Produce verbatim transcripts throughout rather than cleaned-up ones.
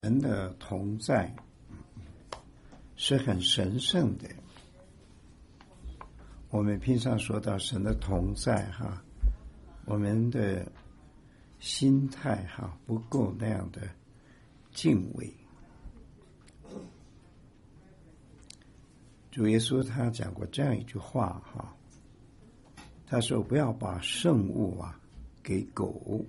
神的同在是很神圣的。我们平常说到神的同在哈，我们的心态哈不够那样的敬畏。主耶稣他讲过这样一句话哈，他说不要把圣物啊给狗。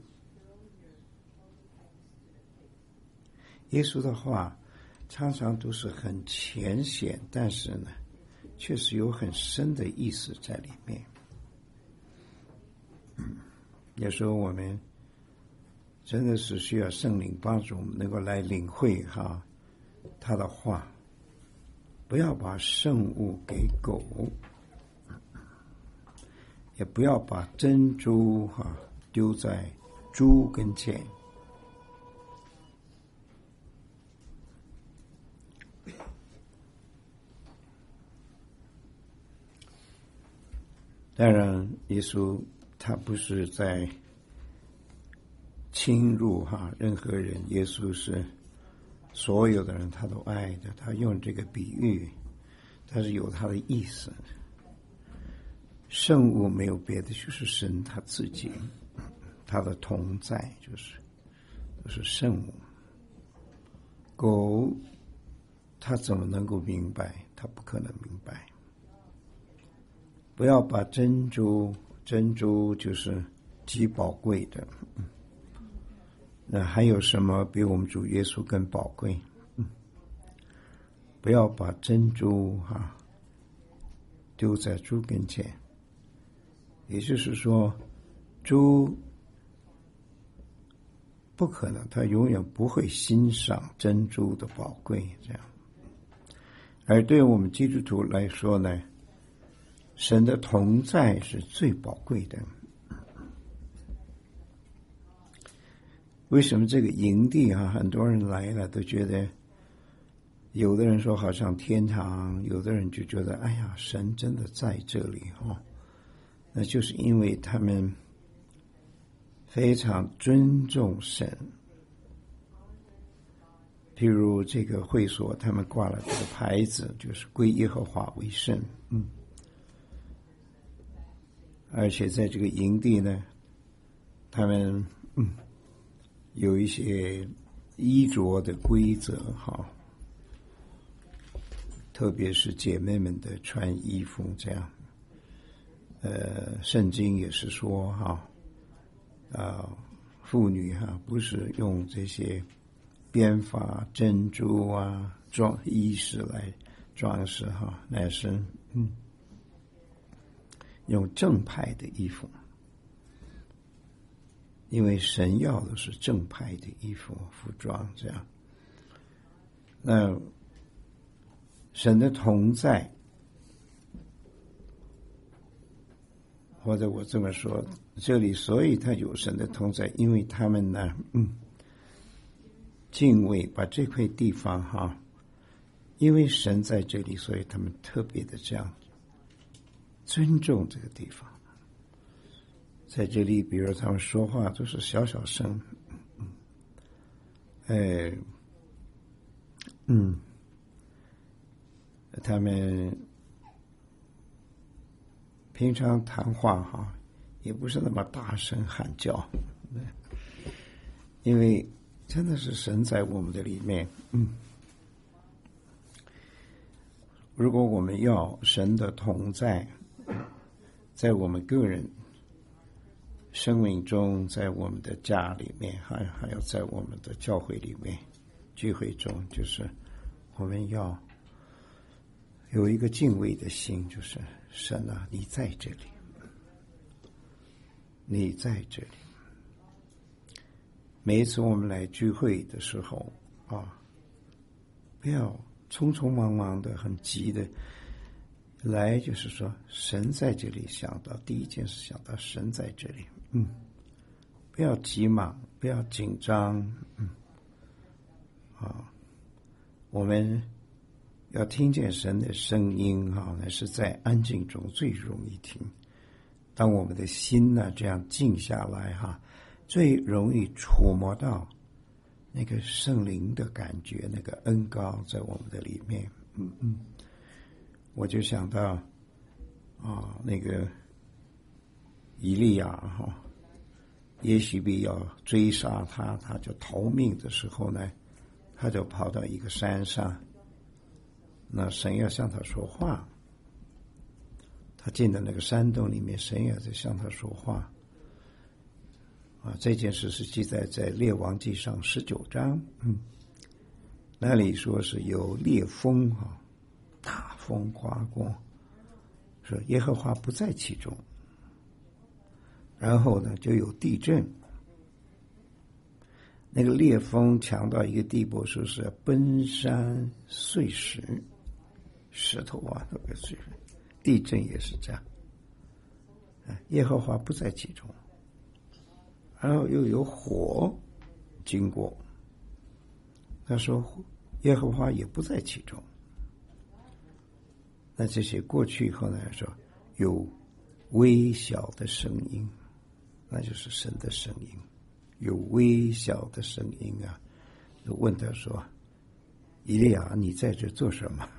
耶稣的话常常都是很浅显，但是呢确实有很深的意思在里面。有时候我们真的是需要圣灵帮助我们能够来领会哈他的话，不要把圣物给狗，也不要把珍珠哈丢在猪跟前。当然耶稣他不是在侵入哈任何人，耶稣是所有的人他都爱的，他用这个比喻他是有他的意思。圣物没有别的，就是神他自己，他的同在就是就是圣物。狗他怎么能够明白？他不可能明白。不要把珍珠，珍珠就是极宝贵的。那还有什么比我们主耶稣更宝贵？不要把珍珠哈、啊、丢在猪跟前。也就是说，猪不可能，他永远不会欣赏珍珠的宝贵，这样。而对我们基督徒来说呢，神的同在是最宝贵的。为什么这个营地啊，很多人来了都觉得，有的人说好像天堂，有的人就觉得哎呀，神真的在这里哦。那就是因为他们非常尊重神。譬如这个会所，他们挂了这个牌子，就是归耶和华为圣。嗯。而且在这个营地呢，他们嗯有一些衣着的规则哈，特别是姐妹们的穿衣服这样。呃，圣经也是说哈，啊，妇女哈不是用这些编发珍珠啊装衣饰来装饰哈，乃是嗯。用正派的衣服，因为神要的是正派的衣服服装这样。那神的同在，或者我这么说，这里所以他有神的同在，因为他们呢嗯敬畏，把这块地方哈，因为神在这里，所以他们特别的这样尊重这个地方。在这里比如他们说话都是小小声，哎，嗯，他们平常谈话哈也不是那么大声喊叫，因为真的是神在我们的里面。嗯，如果我们要神的同在在我们个人生命中，在我们的家里面，还还有在我们的教会里面聚会中，就是我们要有一个敬畏的心，就是神啊，你在这里，你在这里。每一次我们来聚会的时候啊，不要匆匆忙忙的很急的来，就是说神在这里，想到第一件事想到神在这里。嗯，不要急忙，不要紧张。嗯，啊，我们要听见神的声音哈，那是在安静中最容易听。当我们的心呢这样静下来哈，最容易触摸到那个圣灵的感觉，那个恩膏在我们的里面。嗯嗯，我就想到啊，那个以利亚哈，耶洗别要追杀他，他就逃命的时候呢，他就跑到一个山上，那神要向他说话，他进到那个山洞里面，神也在向他说话。啊，这件事是记载在列王记上十九章，嗯，那里说是有烈风啊，大风刮过，说耶和华不在其中，然后呢就有地震，那个烈风强到一个地步，说是奔山碎石，石头啊都给碎，地震也是这样，耶和华不在其中。然后又有火经过，他说耶和华也不在其中。那这些过去以后呢，说有微小的声音，那就是神的声音，有微小的声音啊，就问他说：“以利亚，你在这做什么？”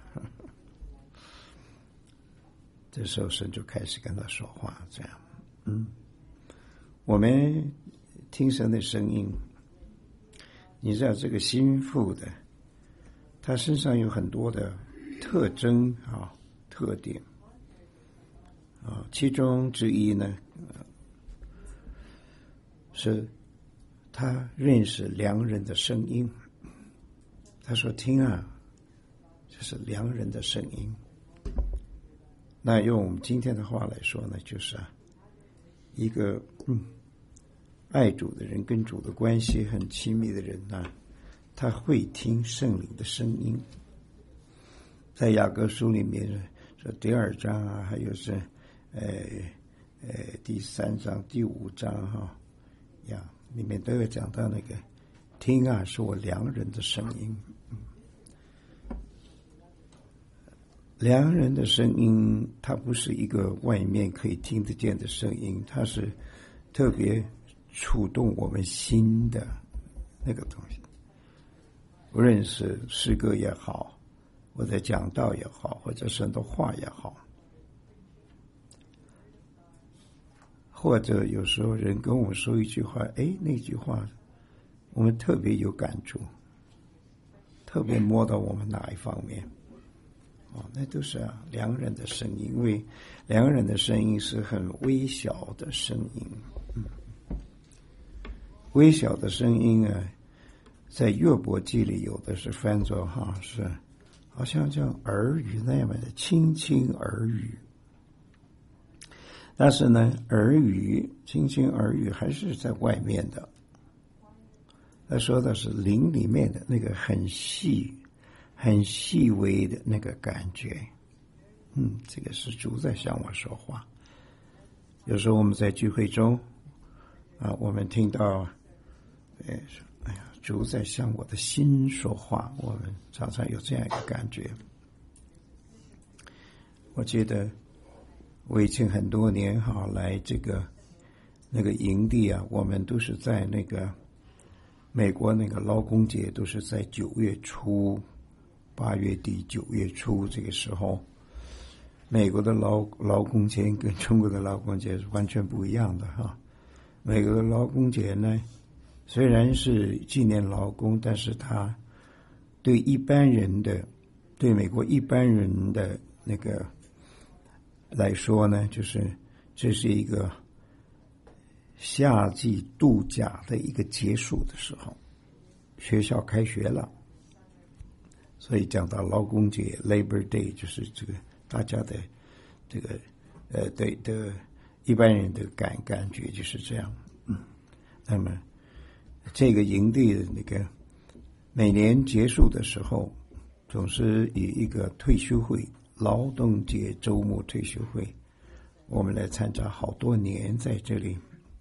这时候神就开始跟他说话，这样，嗯，我们听神的声音，你知道这个心腹的，他身上有很多的特征啊、特点啊，其中之一呢，是他认识良人的声音。他说：“听啊，这是良人的声音。”那用我们今天的话来说呢，就是啊，一个嗯。爱主的人跟主的关系很亲密的人呢，他会听圣灵的声音。在雅各书里面说第二章啊，还有是呃呃第三章、第五章哈呀，里面都有讲到那个听啊，是我良人的声音。良人的声音，它不是一个外面可以听得见的声音，它是特别触动我们心的那个东西，无论是诗歌也好，或者讲道也好，或者神的话也好，或者有时候人跟我们说一句话，哎，那句话我们特别有感触，特别摸到我们哪一方面，哦，那都是啊良人的声音，因为良人的声音是很微小的声音。嗯，微小的声音啊，在约伯记里有的是翻作哈是，好像像耳语那样的轻轻耳语。但是呢，耳语轻轻耳语还是在外面的。他说的是灵里面的那个很细、很细微的那个感觉。嗯，这个是主在向我说话。有时候我们在聚会中啊，我们听到。哎，哎呀，主在向我的心说话，我们常常有这样一个感觉。我记得我以前很多年哈来这个那个营地啊，我们都是在那个美国那个劳工节，都是在九月初、八月底、九月初这个时候。美国的劳劳工节跟中国的劳工节是完全不一样的哈。美国的劳工节呢，虽然是纪念劳工，但是他对一般人的，对美国一般人的那个来说呢，就是这是一个夏季度假的一个结束的时候，学校开学了，所以讲到劳工节 Labor Day， 就是这个大家的这个呃对的一般人的感感觉就是这样。嗯，那么这个营地的那个每年结束的时候，总是以一个退休会，劳动节周末退休会，我们来参加好多年在这里。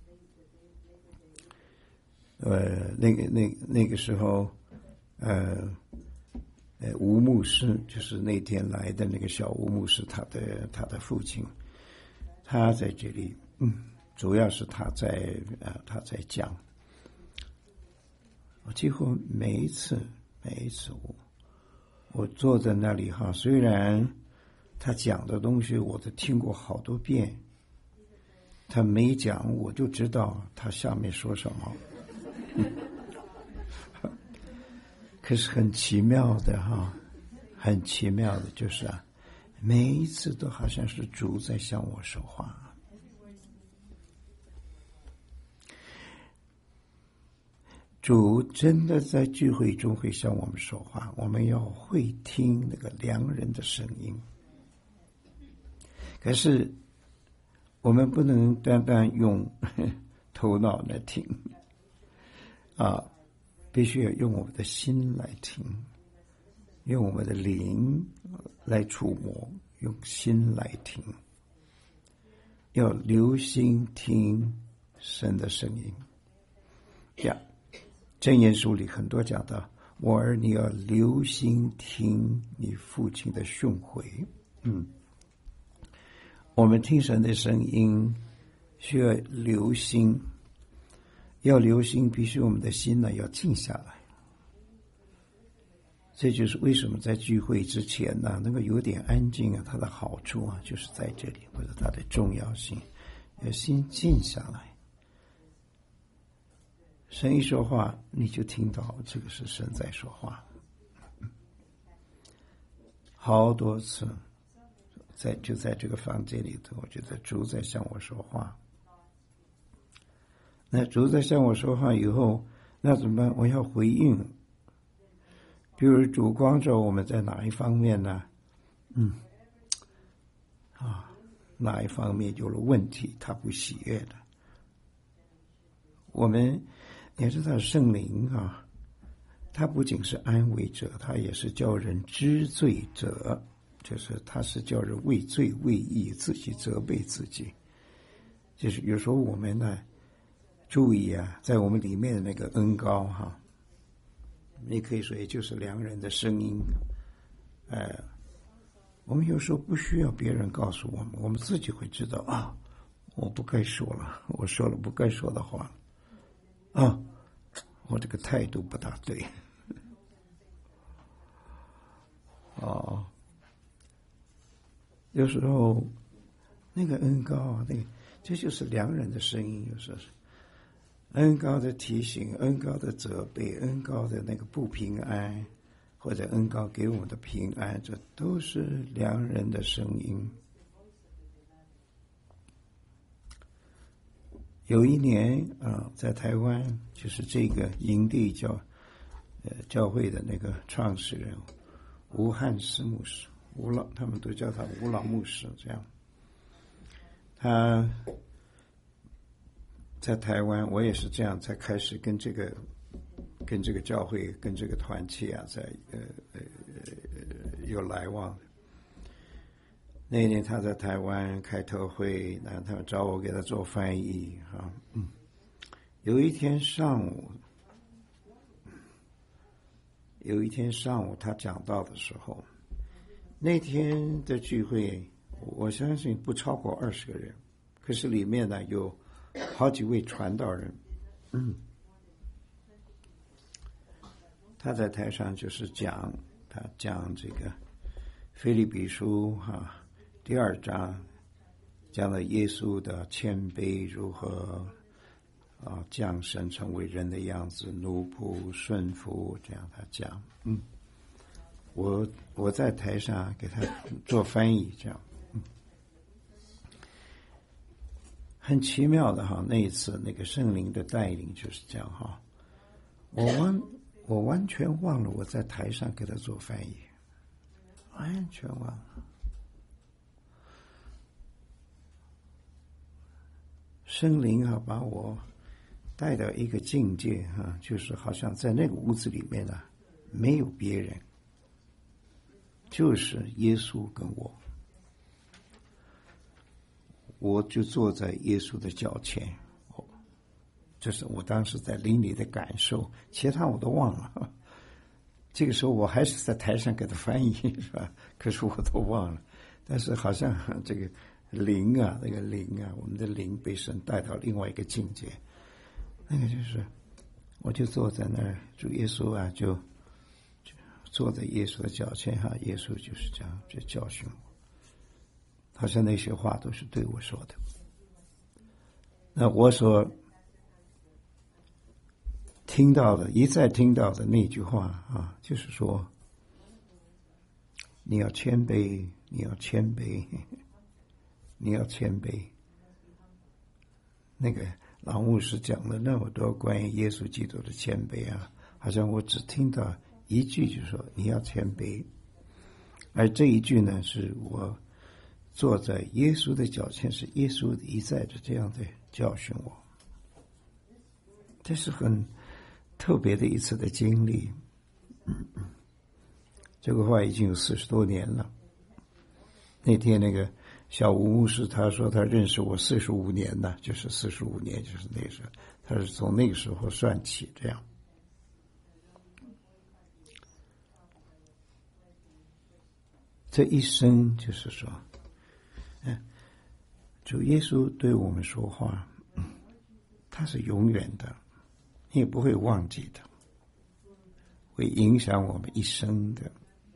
呃，那个那那个时候，呃，呃，吴牧师就是那天来的那个小吴牧师，他的他的父亲，他在这里，嗯，主要是他在呃他在讲。 我几乎每一次每一次我我坐在那里哈，虽然他讲的东西我都听过好多遍，他没讲我就知道他下面说什么。可是很奇妙的哈，很奇妙的就是啊，每一次都好像是主在向我说话。主真的在聚会中会向我们说话，我们要会听那个良人的声音。可是我们不能单单用头脑来听啊，必须要用我们的心来听，用我们的灵来触摸，用心来听，要留心听神的声音呀。箴言书里很多讲到，我儿你要留心听你父亲的训诲。嗯，我们听神的声音需要留心，要留心必须我们的心呢要静下来。这就是为什么在聚会之前呢，能够有点安静啊，它的好处啊就是在这里，或者它的重要性，要心静下来。神一说话，你就听到这个是神在说话。好多次，在就在这个房间里头，我觉得主在向我说话。那主在向我说话以后，那怎么办？我要回应。比如主光照我们在哪一方面呢？嗯，啊，哪一方面有了问题，他不喜悦的。我们也知道圣灵啊，他不仅是安慰者，他也是叫人知罪者，就是他是叫人为罪为义，自己责备自己。就是有时候我们呢注意啊，在我们里面的那个恩膏哈，你可以说也就是良人的声音。呃，我们有时候不需要别人告诉我们，我们自己会知道啊，我不该说了，我说了不该说的话啊，我这个态度不大对。哦，有时候那个恩膏啊，那个这就是良人的声音，有时候是恩膏的提醒，恩膏的责备，恩膏的那个不平安，或者恩膏给我们的平安，这都是良人的声音。有一年啊，在台湾，就是这个营地教呃教会的那个创始人吴汉斯牧师，吴老他们都叫他吴老牧师，这样。他在台湾，我也是这样才开始跟这个跟这个教会跟这个团契啊，在呃呃有来往。那一年他在台湾开特会，然后他们找我给他做翻译啊。嗯，有一天上午，有一天上午他讲道的时候，那天的聚会，我相信不超过二十个人，可是里面呢有好几位传道人。嗯，他在台上就是讲，他讲这个腓立比书哈。第二章讲了耶稣的谦卑如何啊降生成为人的样子，奴仆顺服，这样他讲。嗯，我我在台上给他做翻译，这样。嗯，很奇妙的哈，那一次那个圣灵的带领就是这样哈。我完我完全忘了我在台上给他做翻译，完全忘了。圣灵啊，把我带到一个境界啊，就是好像在那个屋子里面啊，没有别人，就是耶稣跟我，我就坐在耶稣的脚前，这是我当时在灵里的感受，其他我都忘了。这个时候我还是在台上给他翻译，是吧？可是我都忘了，但是好像这个。灵啊，那个灵啊，我们的灵被神带到另外一个境界，那个就是我就坐在那儿，主耶稣啊，就就坐在耶稣的脚前哈，耶稣就是这样就教训我，好像那些话都是对我说的。那我所听到的，一再听到的那句话啊，就是说，你要谦卑，你要谦卑，你要谦卑。那个老牧师讲了那么多关于耶稣基督的谦卑啊，好像我只听到一句，就说你要谦卑。而这一句呢，是我坐在耶稣的脚前，是耶稣一再的这样的教训我。这是很特别的一次的经历。嗯，这个话已经有四十多年了。那天那个小吴牧师他说他认识我四十五年了，就是四十五年，就是那时候，他是从那个时候算起这样。这一生就是说，嗯，主耶稣对我们说话，嗯，他是永远的，你也不会忘记的，会影响我们一生的。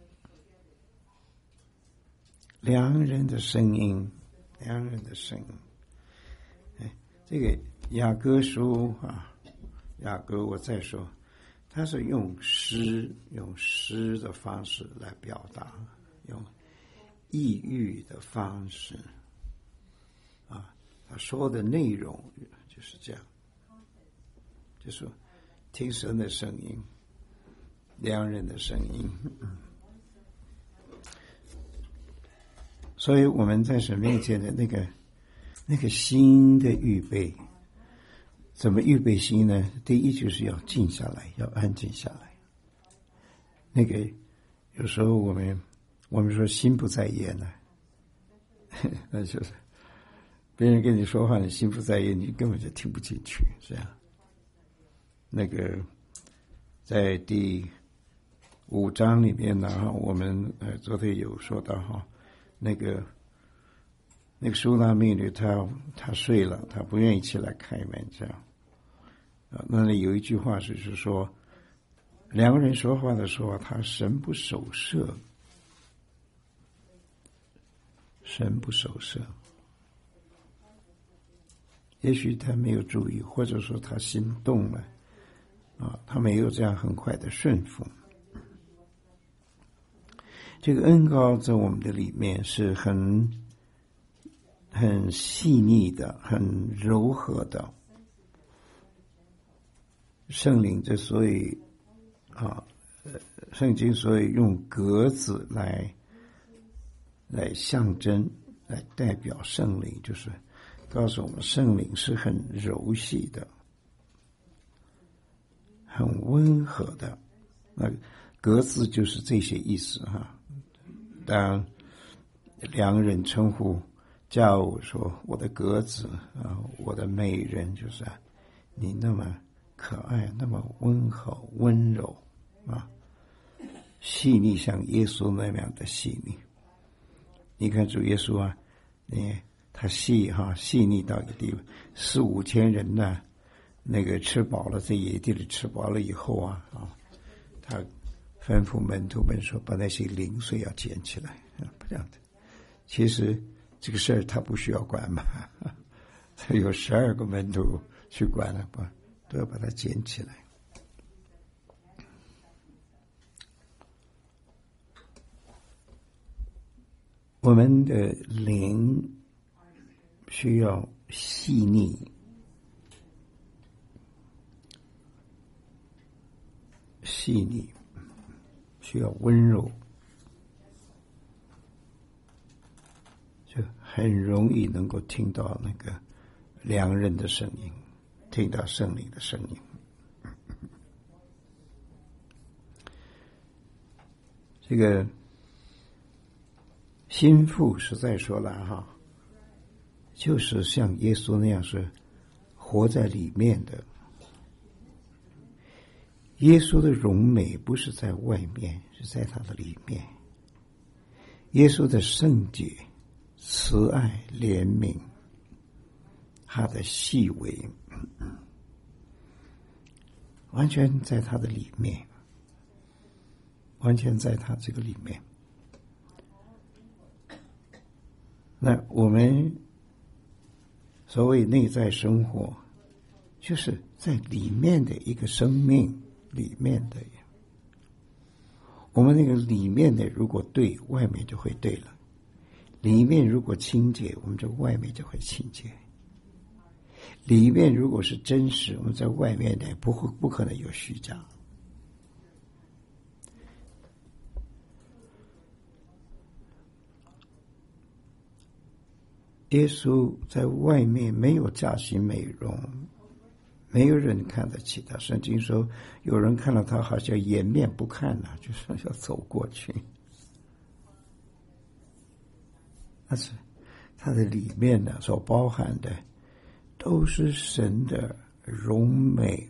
良人的声音，良人的声音。哎，这个雅歌书啊，雅歌我再说，他是用诗，用诗的方式来表达，用抑郁的方式啊，他说的内容就是这样，就说听神的声音，良人的声音。所以我们在神面前的那个那个心的预备，怎么预备心呢？第一就是要静下来，要安静下来。那个有时候我们我们说心不在焉呢，那就是别人跟你说话，你心不在焉，你根本就听不进去，这样。那个在第五章里面呢，我们呃昨天有说到哈。那个那个苏拉妹女，她她睡了，她不愿意起来开门，这样啊。那里有一句话就是说，两个人说话的时候，他神不守舍，神不守舍。也许他没有注意，或者说他心动了啊，他没有这样很快的顺服。这个恩膏在我们的里面是很很细腻的，很柔和的。圣灵之所以啊，圣经所以用格子来来象征、来代表圣灵，就是告诉我们圣灵是很柔细的、很温和的。那格子就是这些意思哈。当两人称呼叫我说我的鸽子啊，我的美人，就是啊，你那么可爱，那么温和温柔啊，细腻，像耶稣那样的细腻。你看主耶稣啊，你他细哈细腻到一个地步，四五千人呢，那个吃饱了，在野地里吃饱了以后啊啊，他吩咐门徒们说，把那些零碎要捡起来，这样的。其实这个事儿他不需要管嘛，他有十二个门徒去管了，把都要把它捡起来。我们的灵需要细腻，细腻。需要温柔，就很容易能够听到那个良人的声音，听到圣灵的声音。这个心腹实在说了哈，就是像耶稣那样是活在里面的。耶稣的荣美不是在外面，是在他的里面。耶稣的圣洁、慈爱、怜悯，他的细微， 完全在他的里面，完全在他这个里面。那我们所谓内在生活，就是在里面的一个生命里面的，我们那个里面的如果对，外面就会对了；里面如果清洁，我们这外面就会清洁；里面如果是真实，我们在外面呢不会不可能有虚假。耶稣在外面没有假行美容，没有人看得起他。圣经说，有人看到他好像掩面不看啊，就是要走过去。但是他的里面呢，所包含的都是神的荣美。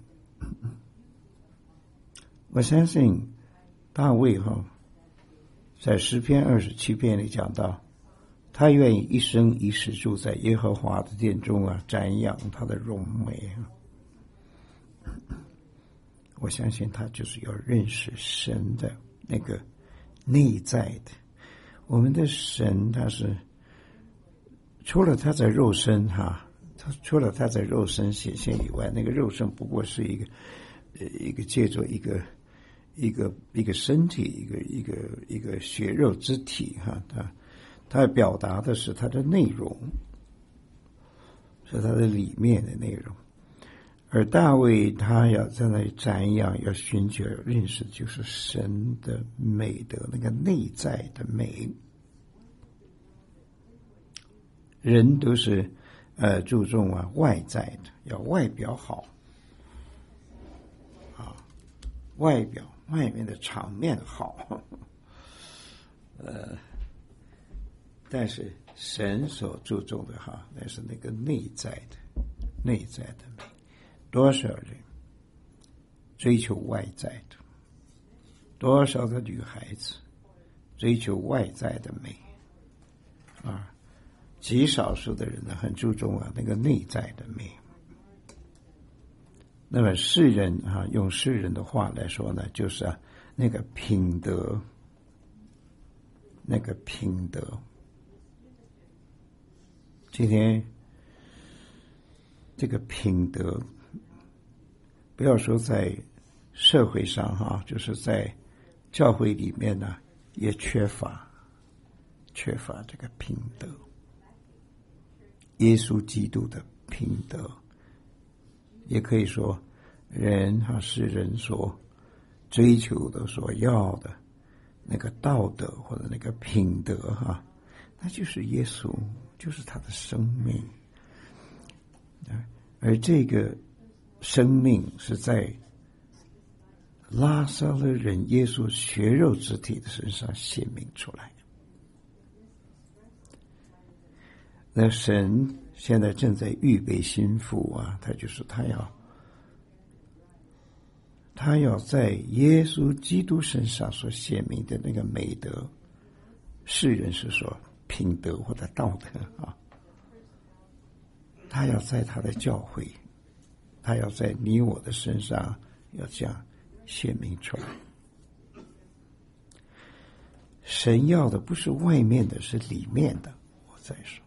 我相信大卫哈，在诗篇二十七篇里讲到，他愿意一生一世住在耶和华的殿中啊，瞻仰他的荣美啊。我相信他就是要认识神的那个内在的。我们的神他是除了他在肉身哈，他除了他在肉身显现以外，那个肉身不过是一个呃一个借助一个一个一个身体，一个一个一个血肉之体哈，他他表达的是他的内容，是他的里面的内容。而大卫他要在那里瞻仰，要寻求认识，就是神的美德，那个内在的美。人都是呃注重啊外在的，要外表好啊，外表外面的场面好，呃，但是神所注重的哈，那是那个内在的内在的美。多少人追求外在的，多少个女孩子追求外在的美啊，极少数的人呢很注重啊那个内在的美。那么世人啊，用世人的话来说呢，就是啊那个品德，那个品德。今天这个品德，不要说在社会上哈，就是在教会里面呢，也缺乏缺乏这个品德。耶稣基督的品德，也可以说人哈是人所追求的、所要的那个道德或者那个品德哈，那就是耶稣，就是他的生命。而这个生命是在拉撒勒人耶稣血肉之体的身上显明出来的。那神现在正在预备心腹啊，他就是他要他要在耶稣基督身上所显明的那个美德，世人是说品德或者道德啊，他要在他的教会，他要在你我的身上要这样显明出来。神要的不是外面的，是里面的。我再说，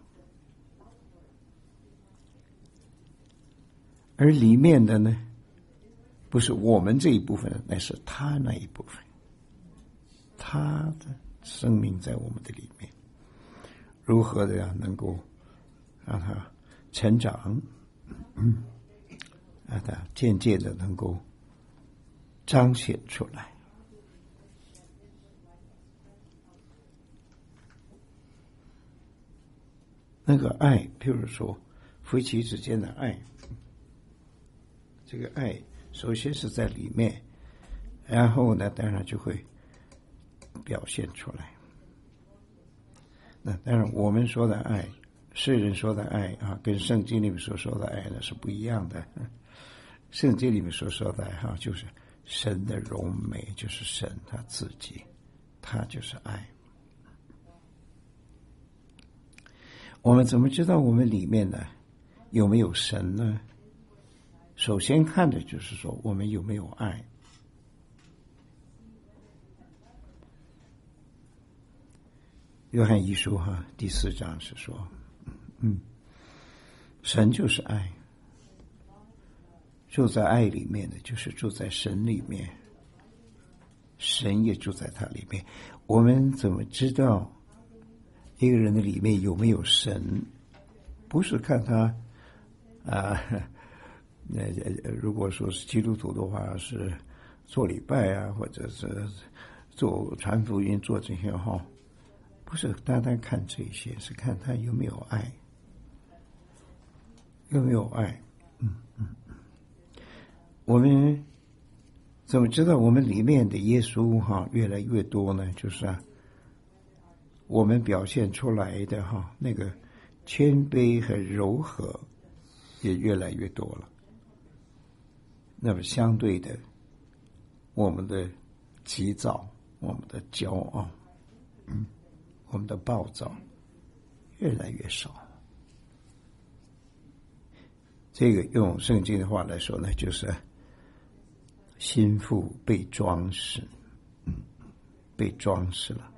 而里面的呢，不是我们这一部分，那是他那一部分。他的生命在我们的里面，如何的呀能够让他成长，嗯，让他渐渐的能够彰显出来。那个爱，譬如说夫妻之间的爱，这个爱首先是在里面，然后呢当然就会表现出来。那当然我们说的爱，世人说的爱啊，跟圣经里面所说的爱呢是不一样的。圣经里面所说的爱哈，就是神的荣美，就是神他自己，他就是爱。我们怎么知道我们里面呢有没有神呢？ 首先看的就是说我们有没有爱。约翰一书哈第四章是说，嗯，神就是爱，住在爱里面的就是住在神里面，神也住在他里面。我们怎么知道一个人的里面有没有神？不是看他啊，那、呃、如果说是基督徒的话，是做礼拜啊，或者是做传福音，做这些哈，不是单单看这些，是看他有没有爱，有没有爱。嗯嗯，我们怎么知道我们里面的耶稣哈越来越多呢？就是啊，我们表现出来的哈那个谦卑和柔和也越来越多了。那么相对的，我们的急躁、我们的骄傲、嗯，我们的暴躁越来越少。这个用圣经的话来说呢，就是心腹被装饰，嗯，被装饰了。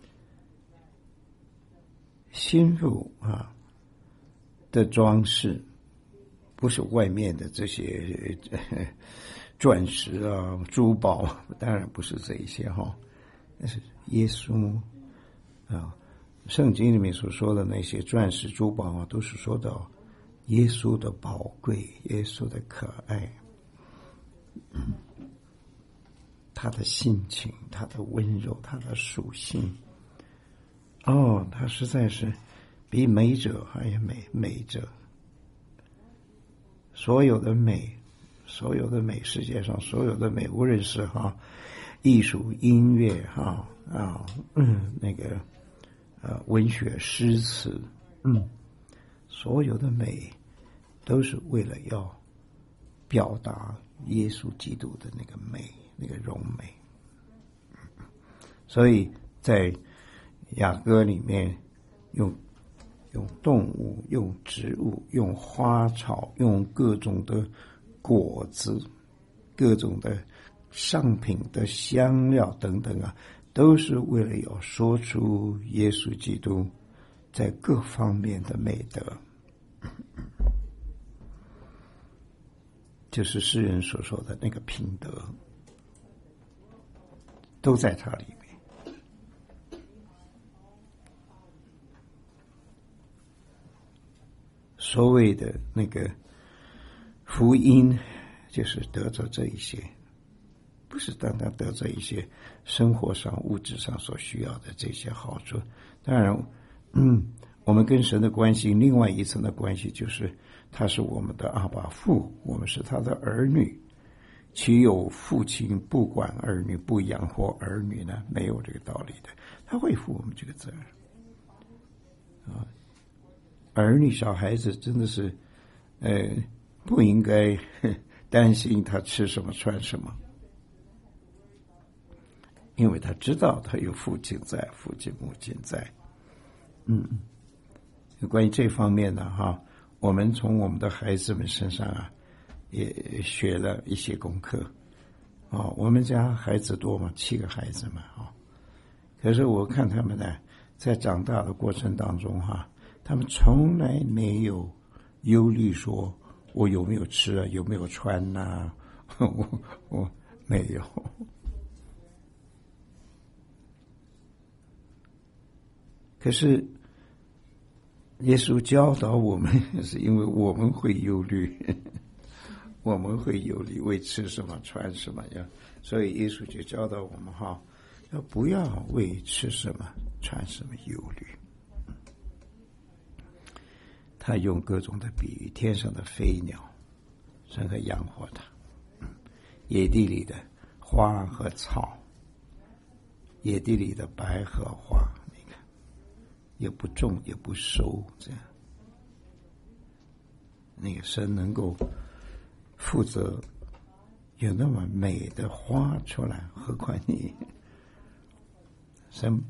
心腹啊的装饰，不是外面的这些钻石啊、珠宝，当然不是这一些哈，但是耶稣啊，圣经里面所说的那些钻石、珠宝啊，都是说到耶稣的宝贵、耶稣的可爱，嗯，他的性情、他的温柔、他的属性。哦，他实在是比美者还要美，美者。所有的美，所有的美，世界上所有的美，无论是哈艺术、音乐哈啊，嗯，那个呃文学、诗词，嗯，所有的美都是为了要表达耶稣基督的那个美，那个荣美。所以在雅歌里面用用动物、用植物、用花草、用各种的果子、各种的上品的香料等等啊，都是为了要说出耶稣基督在各方面的美德，就是诗人所说的那个品德，都在他里面。所谓的那个福音，就是得着这一些，不是单单得着一些生活上、物质上所需要的这些好处。当然，嗯，我们跟神的关系，另外一层的关系就是，他是我们的阿爸父，我们是他的儿女。岂有父亲不管儿女、不养活儿女呢？没有这个道理的，他会负我们这个责任啊。儿女小孩子真的是，呃，不应该担心他吃什么穿什么，因为他知道他有父亲在，父亲母亲在。嗯，关于这方面呢，哈，我们从我们的孩子们身上啊，也学了一些功课。啊、哦，我们家孩子多嘛，七个孩子嘛，啊、哦，可是我看他们呢，在长大的过程当中，哈。他们从来没有忧虑说我有没有吃啊，有没有穿呐、啊？我我没有。可是耶稣教导我们，是因为我们会忧虑，我们会忧虑为吃什么穿什么呀，所以耶稣就教导我们哈，要不要为吃什么穿什么忧虑。他用各种的比喻，天上的飞鸟，神可养活它；野地里的花和草，野地里的百合花，你看，也不种也不收，这样，那个神能够负责有那么美的花出来，何况你神。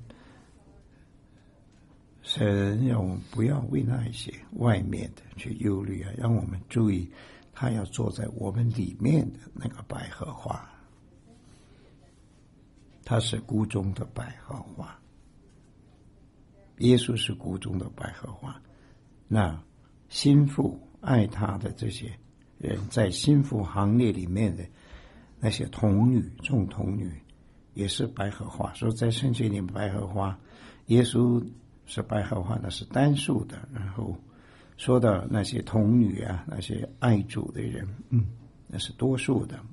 神让我们不要为那一些外面的去忧虑啊，让我们注意他要坐在我们里面的那个百合花，他是谷中的百合花，耶稣是谷中的百合花。那心腹爱他的这些人，在心腹行列里面的那些童女，众童女也是百合花。说在圣经里百合花，耶稣是百合花，那是单数的。然后说到那些童女啊，那些爱主的人，嗯，那是多数的。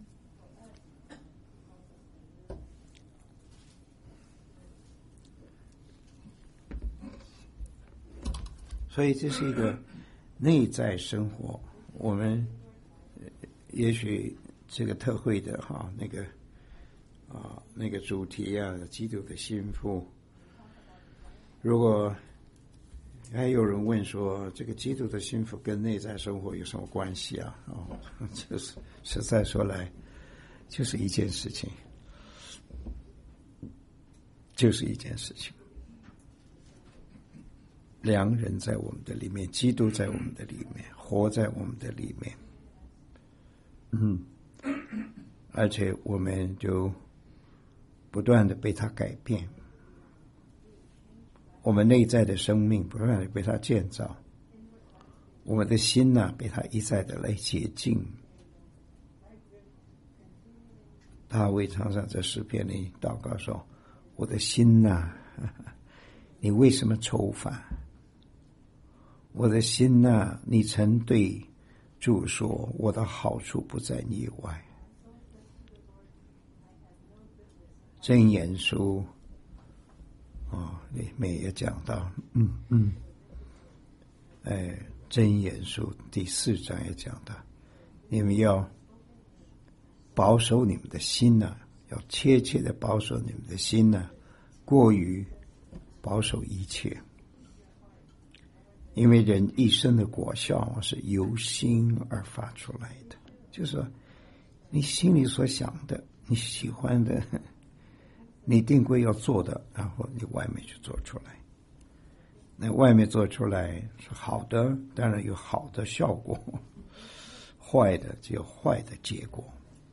所以这是一个内在生活。我们也许这个特会的哈那个啊那个主题啊，基督的心腹。如果还有人问说，这个基督的心腹跟内在生活有什么关系啊？哦，就是实在说来，就是一件事情，就是一件事情。良人在我们的里面，基督在我们的里面，活在我们的里面。嗯，而且我们就不断的被他改变，我们内在的生命不断的被他建造，我们的心呢、啊、被他一再的来洁净。大卫常常在诗篇里祷告说：“我的心呐、啊，你为什么愁烦？我的心呐、啊，你曾对主说，我的好处不在你以外。”箴言书哦，里面也讲到，嗯嗯，哎，箴言书第四章也讲到，你们要保守你们的心呐、啊，要切切的保守你们的心呐、啊，过于保守一切。因为人一生的果效是由心而发出来的，就是说你心里所想的，你喜欢的，你定规要做的，然后你外面就做出来。那外面做出来是好的，当然有好的效果，坏的只有坏的结果。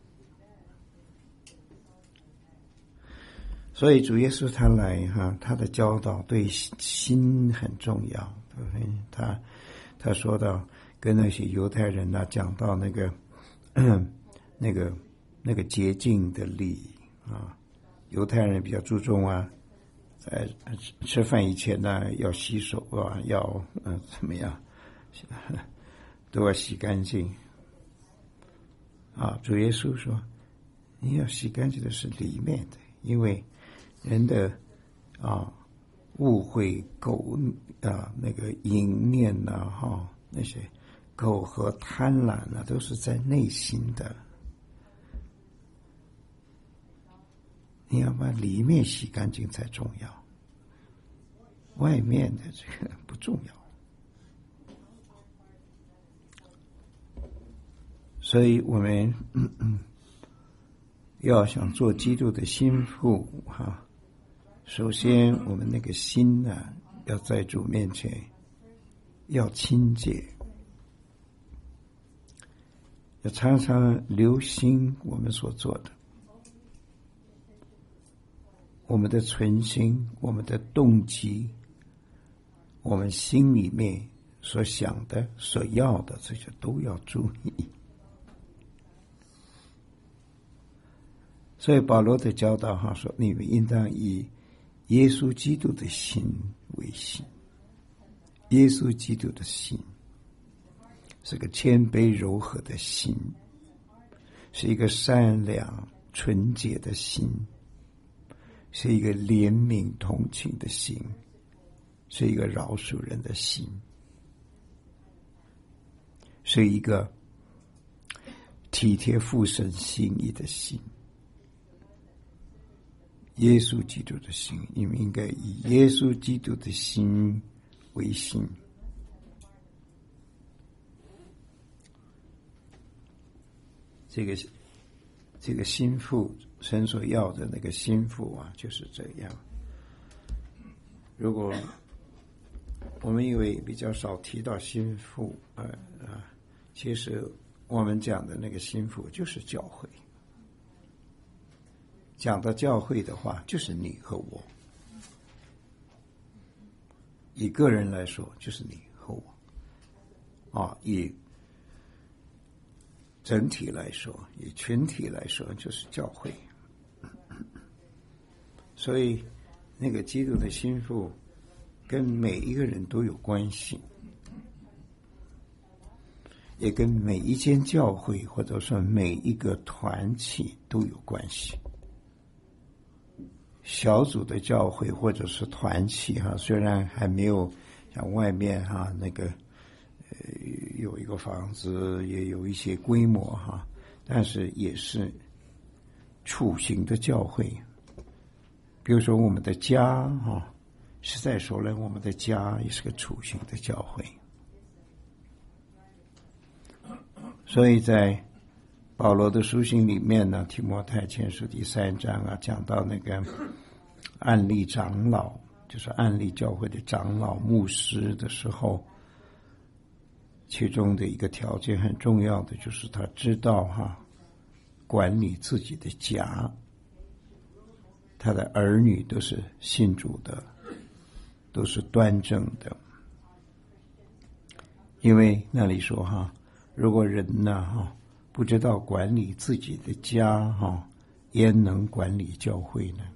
所以主耶稣他来哈，他的教导对心很重要。他他说到跟那些犹太人啊讲到那个那个那个洁净的礼啊，犹太人比较注重啊，在吃饭以前呢要洗手啊，要嗯、呃、怎么样，都要洗干净啊。主耶稣说，你要洗干净的是里面的，因为人的啊误会狗啊那个淫念呐哈那些苟合贪婪啊都是在内心的，你要把里面洗干净才重要，外面的这个不重要。所以我们嗯嗯要想做基督的心腹哈，首先我们那个心呢、啊，要在主面前要清洁，要常常留心我们所做的，我们的存心，我们的动机，我们心里面所想的所要的，这些都要注意。所以保罗的教导哈说，你们应当以耶稣基督的心为心。耶稣基督的心是个谦卑柔和的心，是一个善良纯洁的心，是一个怜悯同情的心，是一个饶恕人的心，是一个体贴父神心意的心。耶稣基督的心，你们应该以耶稣基督的心为心。这个这个心腹，神所要的那个心腹啊，就是这样。如果我们因为比较少提到心腹，呃啊， 其实我们讲的那个心腹就是教会，讲到教会的话，就是你和我。以个人来说，就是你和我，啊，以整体来说，以群体来说，就是教会。所以，那个基督的心腹跟每一个人都有关系，也跟每一间教会或者说每一个团体都有关系。小组的教会或者是团体哈，虽然还没有像外面哈那个呃有一个房子，也有一些规模哈，但是也是雏形的教会。比如说我们的家哈，实在说来，我们的家也是个雏形的教会。所以在保罗的书信里面呢，提摩太前书第三章啊，讲到那个安利长老，就是安利教会的长老牧师的时候，其中的一个条件很重要的就是他知道哈管理自己的家，他的儿女都是信主的，都是端正的。因为那里说哈，如果人呢哈不知道管理自己的家哈，焉能管理教会呢？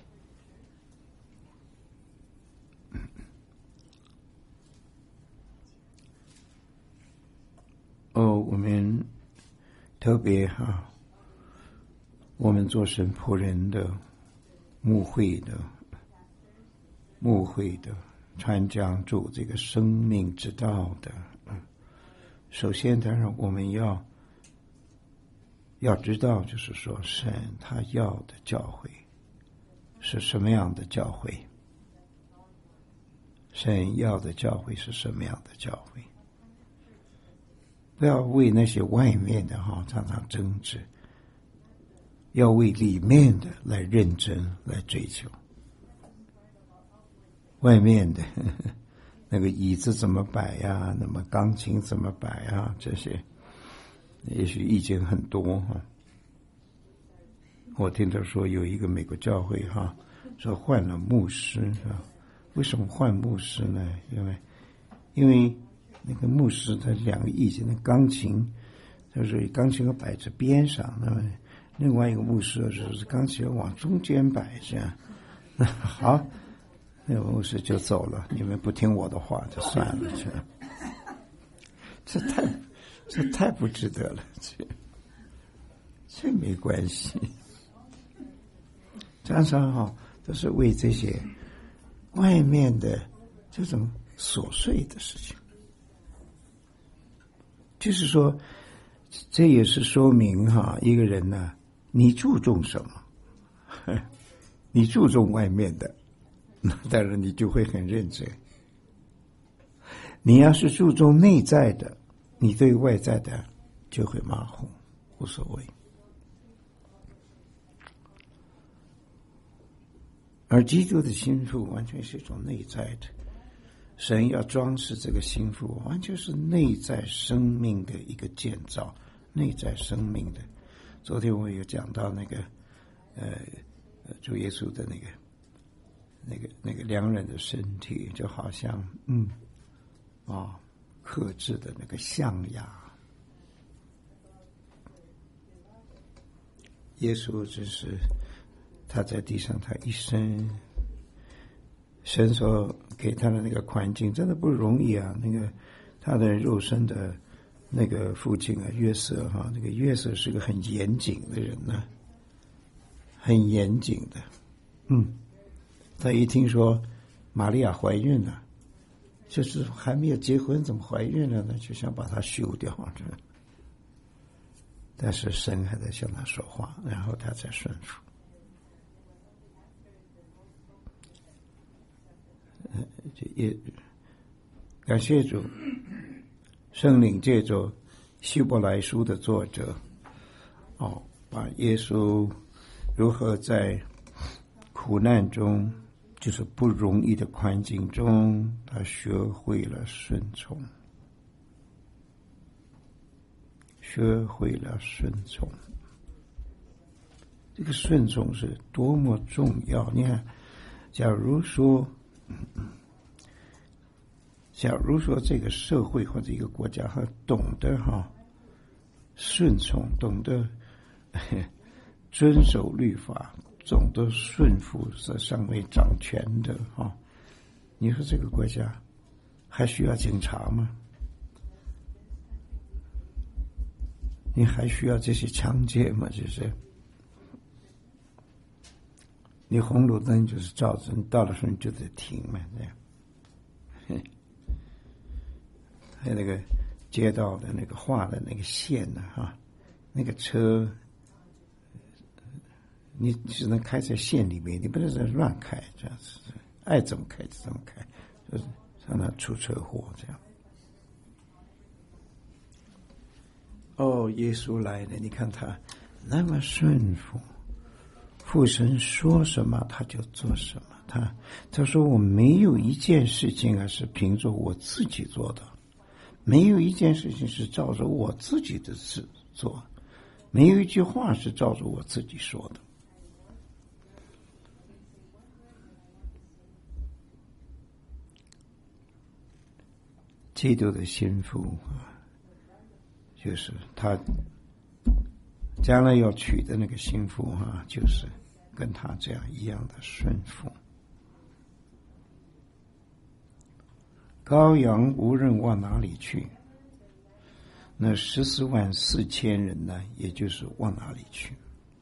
哦，我们特别哈，我们做神仆人的、牧会的、牧会的、传讲主这个生命之道的，首先当然我们要要知道，就是说神他要的教会是什么样的教会，神要的教会是什么样的教会，不要为那些外面的哈常常争执，要为里面的来认真来追求。外面的呵呵那个椅子怎么摆呀，那么钢琴怎么摆啊，这些也许意见很多哈。我听他说有一个美国教会哈，说换了牧师啊，为什么换牧师呢？因为因为那个牧师他两个意见，那钢琴就是钢琴要摆在边上，那么另外一个牧师就是钢琴要往中间摆这样。好，那个牧师就走了，你们不听我的话就算了，这这太这太不值得了，这这没关系。常常哈都是为这些外面的这种琐碎的事情，就是说，这也是说明哈一个人呢，你注重什么？你注重外面的，那当然你就会很认真。你要是注重内在的，你对外在的就会马虎，无所谓。而基督的心腹完全是一种内在的，神要装饰这个心腹，完全是内在生命的一个建造，内在生命的。昨天我有讲到那个，呃，主耶稣的那个、那个、那个良人的身体，就好像嗯，啊，克制的那个象牙。耶稣只是。他在地上，他一生，神所给他的那个环境真的不容易啊。那个他的肉身的那个父亲啊，约瑟哈，那个约瑟是个很严谨的人呢、啊，很严谨的。嗯，他一听说玛利亚怀孕了，就是还没有结婚，怎么怀孕了呢？就想把她休掉。但是神还在向他说话，然后他才顺服。也感谢主，圣灵借着希伯来书的作者，哦，把耶稣如何在苦难中，就是不容易的环境中，他学会了顺从。 学会了顺从。这个顺从是多么重要！你看，假如说，假如说这个社会或者一个国家哈懂得哈顺从，懂得遵守律法，懂得顺服这上位掌权的哈，你说这个国家还需要警察吗？你还需要这些枪械吗？就是你红绿灯就是照着，你到了时候你就得停嘛，这样。还有那个街道的那个画的那个线呢，哈，那个车，你只能开在线里面，你不能再乱开，这样子，爱怎么开就怎么开，就是让他出车祸这样。哦，耶稣来了，你看他那么顺服，父神说什么他就做什么。他他说我没有一件事情啊是凭着我自己做的，没有一件事情是照着我自己的事做，没有一句话是照着我自己说的。基督的心腹啊，就是他将来要娶的那个幸福啊，就是跟他这样一样的顺服。羔羊无论往哪里去，那十四万四千人呢，也就是往哪里去。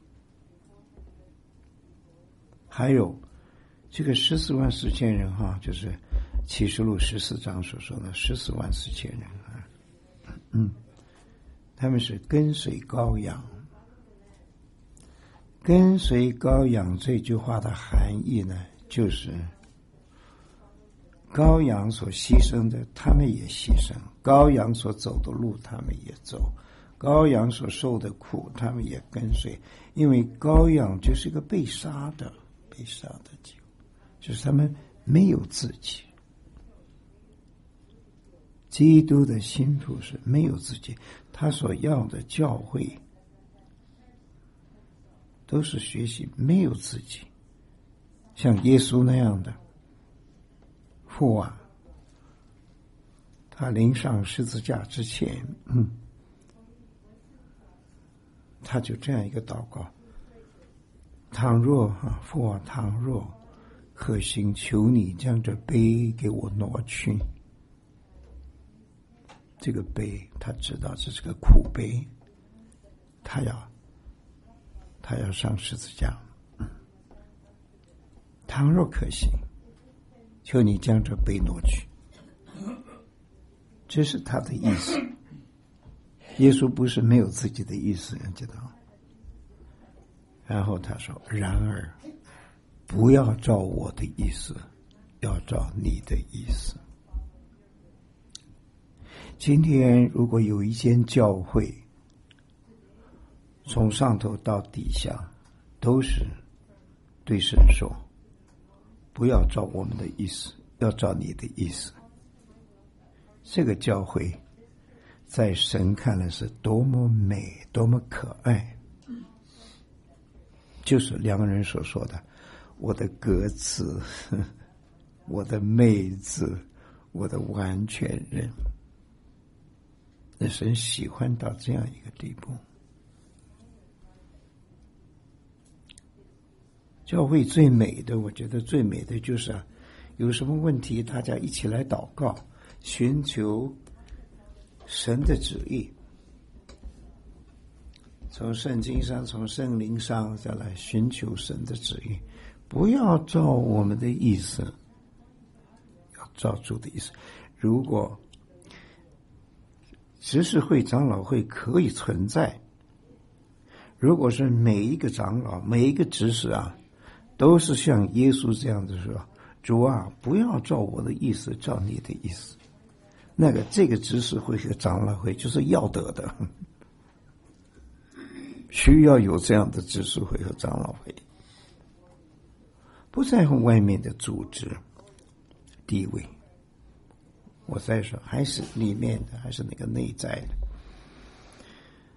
还有这个十四万四千人哈，就是启示录十四章所说的十四万四千人啊，嗯。他们是跟随羔羊，跟随羔羊这句话的含义呢，就是羔羊所牺牲的，他们也牺牲；羔羊所走的路，他们也走；羔羊所受的苦，他们也跟随。因为羔羊就是一个被杀的、被杀的基督，就是他们没有自己。基督的心腹是没有自己，他所要的教会都是学习没有自己，像耶稣那样的父啊，他临上十字架之前，嗯，他就这样一个祷告：倘若啊，父啊，倘若可行，求你将这杯给我挪去。这个杯，他知道这是个苦杯，他要，他要上十字架。倘若可行，求你将这杯挪去。这是他的意思。耶稣不是没有自己的意思，你知道。然后他说：“然而，不要照我的意思，要照你的意思。”今天如果有一间教会，从上头到底下都是对神说，不要照我们的意思，要照你的意思，这个教会在神看来是多么美，多么可爱。就是两个人所说的，我的鸽子，我的妹子，我的完全人。那神喜欢到这样一个地步。教会最美的，我觉得最美的就是啊，有什么问题大家一起来祷告，寻求神的旨意，从圣经上，从圣灵上再来寻求神的旨意，不要照我们的意思，要照主的意思。如果执事会、长老会可以存在，如果是每一个长老、每一个执事啊，都是像耶稣这样子说：“主啊，不要照我的意思，照你的意思。”那个这个执事会和长老会就是要得的，需要有这样的执事会和长老会，不在乎外面的组织地位。我再说，还是里面的，还是那个内在的。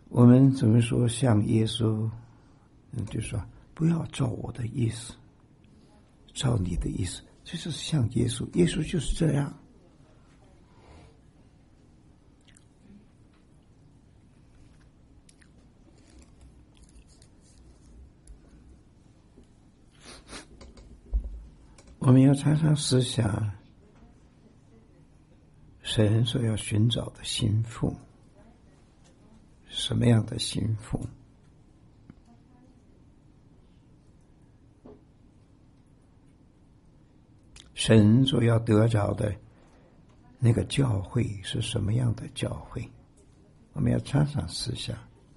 我们怎么说像耶稣，就说不要照我的意思，照你的意思，这是像耶稣，耶稣就是这样。我们要常常思想神所要寻找的心腹，什么样的心腹？神所要得着的那个教会是什么样的教会？我们要常常思想。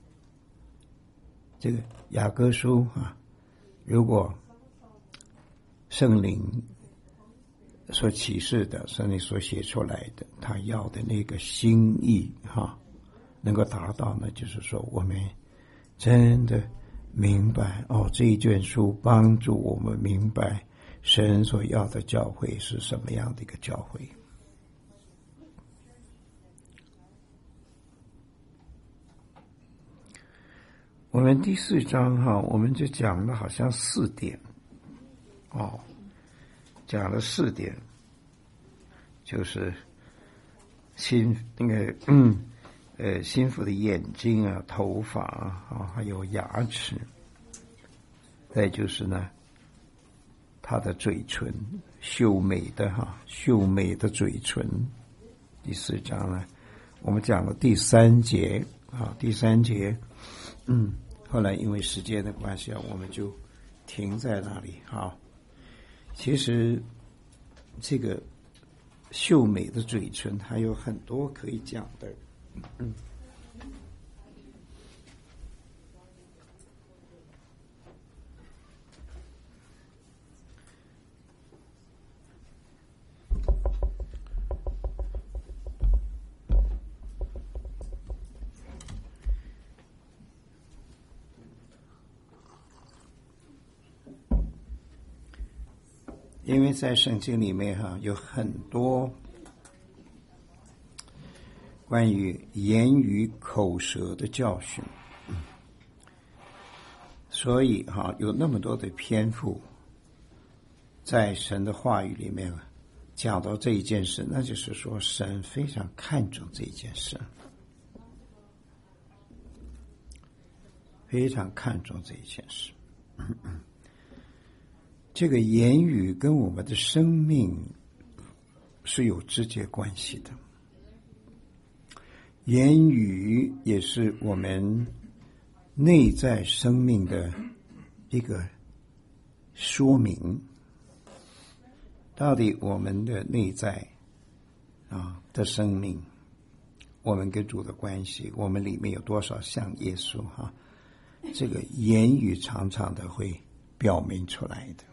这个雅各书啊，如果圣灵所启示的，圣灵所写出来的，他要的那个心意哈，能够达到呢，就是说我们真的明白哦，这一卷书帮助我们明白神所要的教会是什么样的一个教会。我们第四章哈，我们就讲了好像四点哦，讲了四点，就是心那个嗯呃心腹的眼睛啊、头发啊，还有牙齿，再就是呢，他的嘴唇，秀美的哈，秀美的嘴唇。第四章呢，我们讲了第三节啊，第三节，嗯，后来因为时间的关系啊，我们就停在那里哈。其实这个秀美的嘴唇还有很多可以讲的，嗯。因为在圣经里面哈、啊、有很多关于言语口舌的教训，所以哈、啊、有那么多的篇幅在神的话语里面讲到这一件事，那就是说神非常看重这一件事，非常看重这一件事。嗯嗯这个言语跟我们的生命是有直接关系的，言语也是我们内在生命的一个说明。到底我们的内在啊的生命，我们跟主的关系，我们里面有多少像耶稣哈、啊？这个言语常常的会表明出来的。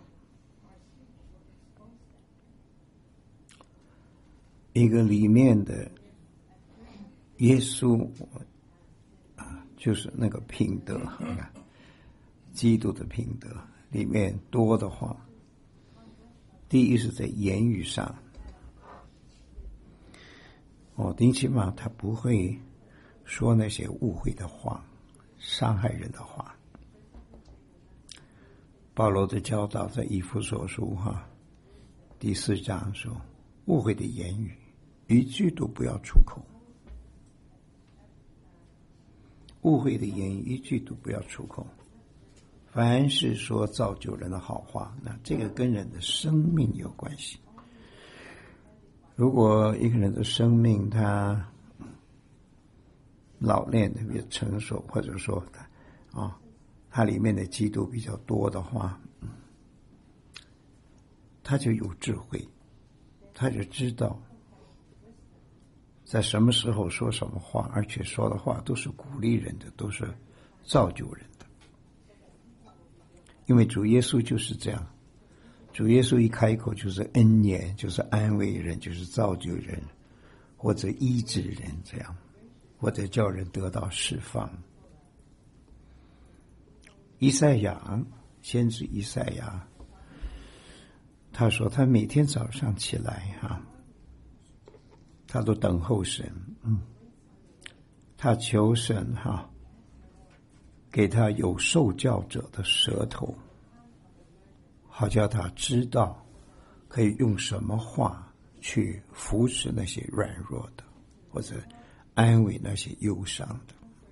一个里面的耶稣啊，就是那个品德，基督的品德里面多的话，第一是在言语上，哦，丁起码他不会说那些误会的话、伤害人的话。保罗的教导在以弗所书哈第四章说，误会的言语一句都不要出口，误会的言语一句都不要出口。凡是说造就人的好话，那这个跟人的生命有关系。如果一个人的生命他老练特别成熟，或者说他啊，他里面的基督比较多的话，他就有智慧，他就知道在什么时候说什么话，而且说的话都是鼓励人的，都是造就人的。因为主耶稣就是这样，主耶稣一开口就是恩言，就是安慰人，就是造就人，或者医治人，这样，或者叫人得到释放。以赛亚，先知以赛亚，他说他每天早上起来哈、啊，他都等候神，嗯，他求神哈、啊， 给他有受教者的舌头，好叫他知道可以用什么话去扶持那些软弱的，或者安慰那些忧伤的。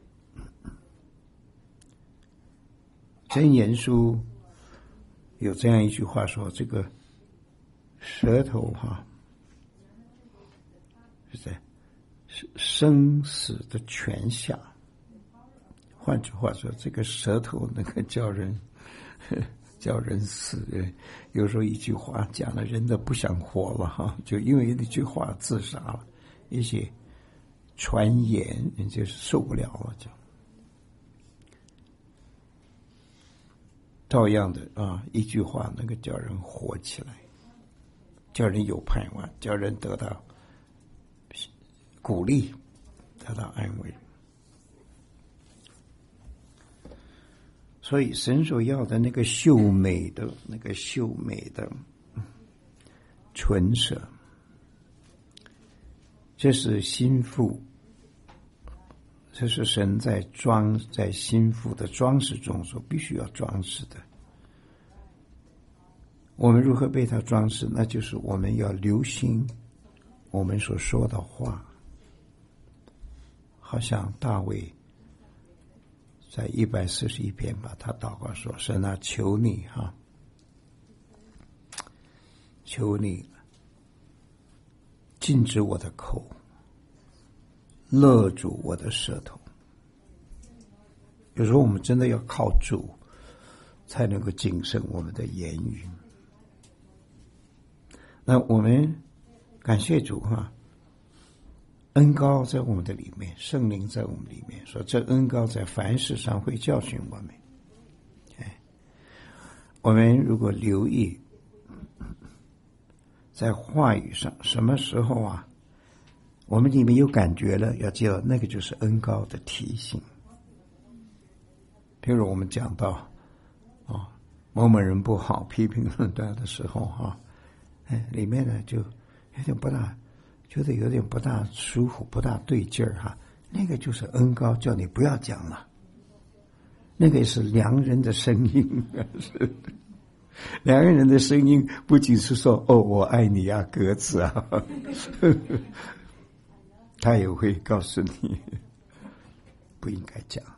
箴言书有这样一句话说，这个舌头哈，是在生死的泉下。换句话说，这个舌头能够叫人叫人死。有时候一句话讲了人都不想活了哈，就因为那句话自杀了。一些传言人就是受不了了，就照样的啊，一句话能够叫人活起来，叫人有盼望，叫人得到鼓励，得到安慰。所以神所要的那个秀美的那个秀美的唇舌，这是心腹，这是神在装在心腹的装饰中所必须要装饰的。我们如何被他装饰？那就是我们要留心我们所说的话。好像大卫在一百四十一篇吧，他祷告说：“神啊，求你哈，求你禁止我的口，勒住我的舌头。”有时候我们真的要靠主，才能够谨慎我们的言语。那我们感谢主哈，恩膏在我们的里面，圣灵在我们里面，说这恩膏在凡事上会教训我们。哎，我们如果留意在话语上，什么时候啊，我们里面有感觉了，要记得那个就是恩膏的提醒。譬如我们讲到哦，某某人不好，批评论断的时候哈，哎，里面呢就有点不大。觉得有点不大舒服，不大对劲儿哈，那个就是恩膏叫你不要讲了，那个是良人的声音，是良人的声音，不仅是说哦我爱你啊，鸽子啊，他也会告诉你不应该讲，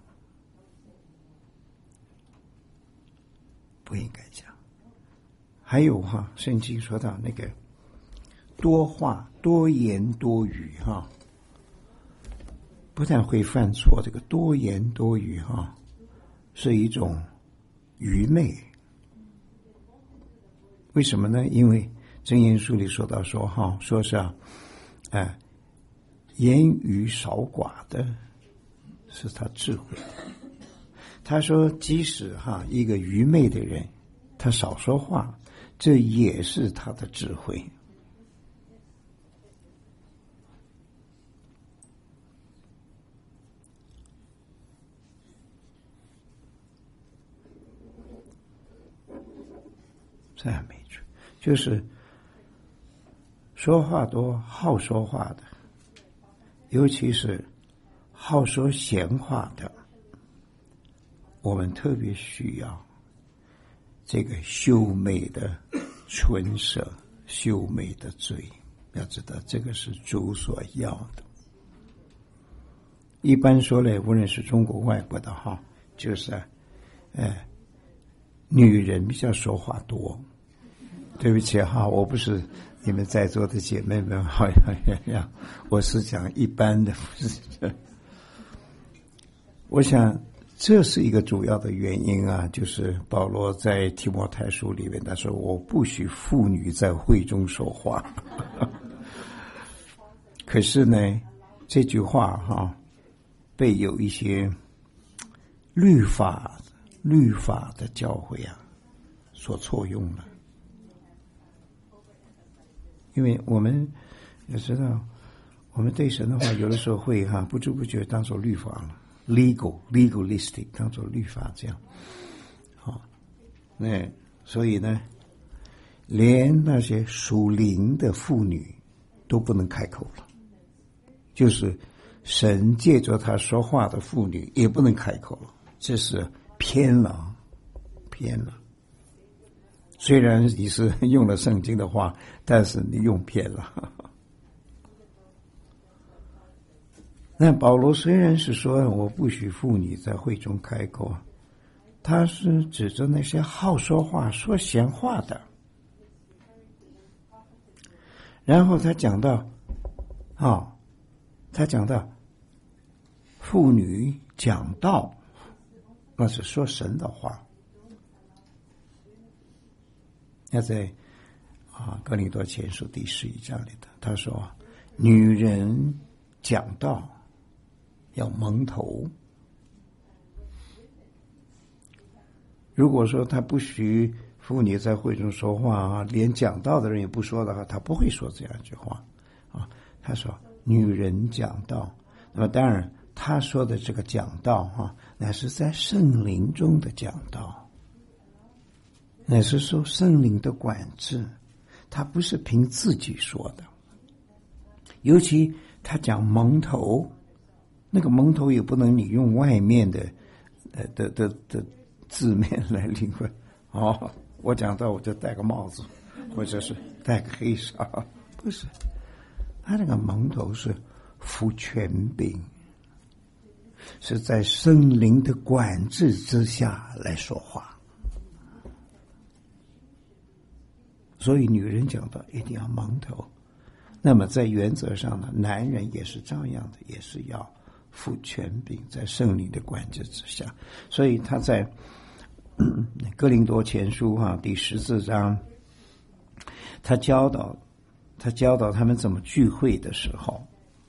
不应该讲。还有哈，圣经说到那个多话多言多语哈，不但会犯错，这个多言多语哈是一种愚昧。为什么呢？因为箴言书里说到说哈，说是啊，哎，言语少寡的是他智慧。他说，即使哈一个愚昧的人，他少说话，这也是他的智慧。赞美主，就是说话多、好说话的，尤其是好说闲话的，我们特别需要这个秀美的唇舌、秀美的嘴。要知道，这个是主所要的。一般说来，无论是中国、外国的哈，就是啊，哎。女人比较说话多，对不起哈，我不是你们在座的姐妹们，好像我是讲一般的。我想这是一个主要的原因啊，就是保罗在提摩太书里面他说：“我不许妇女在会中说话。”可是呢，这句话哈，被有一些律法。律法的教诲啊，所错用了。因为我们也知道，我们对神的话，有的时候会哈不知不觉当作律法了 ，legal legalistic 当作律法这样。好，那所以呢，连那些属灵的妇女都不能开口了，就是神借着他说话的妇女也不能开口了。 这是偏了，偏了。虽然你是用了圣经的话，但是你用偏了。那保罗虽然是说我不许妇女在会中开口，他是指着那些好说话、说闲话的。然后他讲到，啊、哦，他讲到妇女讲道，那是说神的话。那在啊哥林多前书第十一章里的，他说女人讲道要蒙头。如果说他不许妇女在会中说话啊，连讲道的人也不说的话，他不会说这样一句话啊。他说女人讲道，那么当然他说的这个讲道啊，乃是在圣灵中的讲道，乃是受圣灵的管制，他不是凭自己说的。尤其他讲蒙头，那个蒙头也不能你用外面的呃的的的字面来领会。哦，我讲到我就戴个帽子，或者是戴个黑纱，不是。他那个蒙头是服权柄，是在圣灵的管制之下来说话。所以女人讲到一定要蒙头。那么在原则上呢，男人也是这样的，也是要服权柄，在圣灵的管制之下。所以他在哥林多前书哈、啊、第十四章，他教导他教导他们怎么聚会的时候，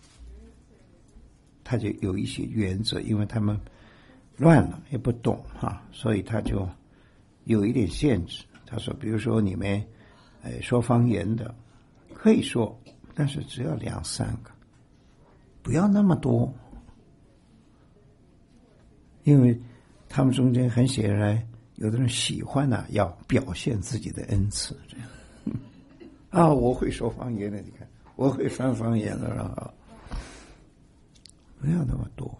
他就有一些原则，因为他们乱了也不懂哈、啊，所以他就有一点限制。他说，比如说你们哎说方言的可以说，但是只要两三个，不要那么多，因为他们中间很显然有的人喜欢呢、啊，要表现自己的恩赐，这样啊，我会说方言的，你看我会翻方言的啊，不要那么多。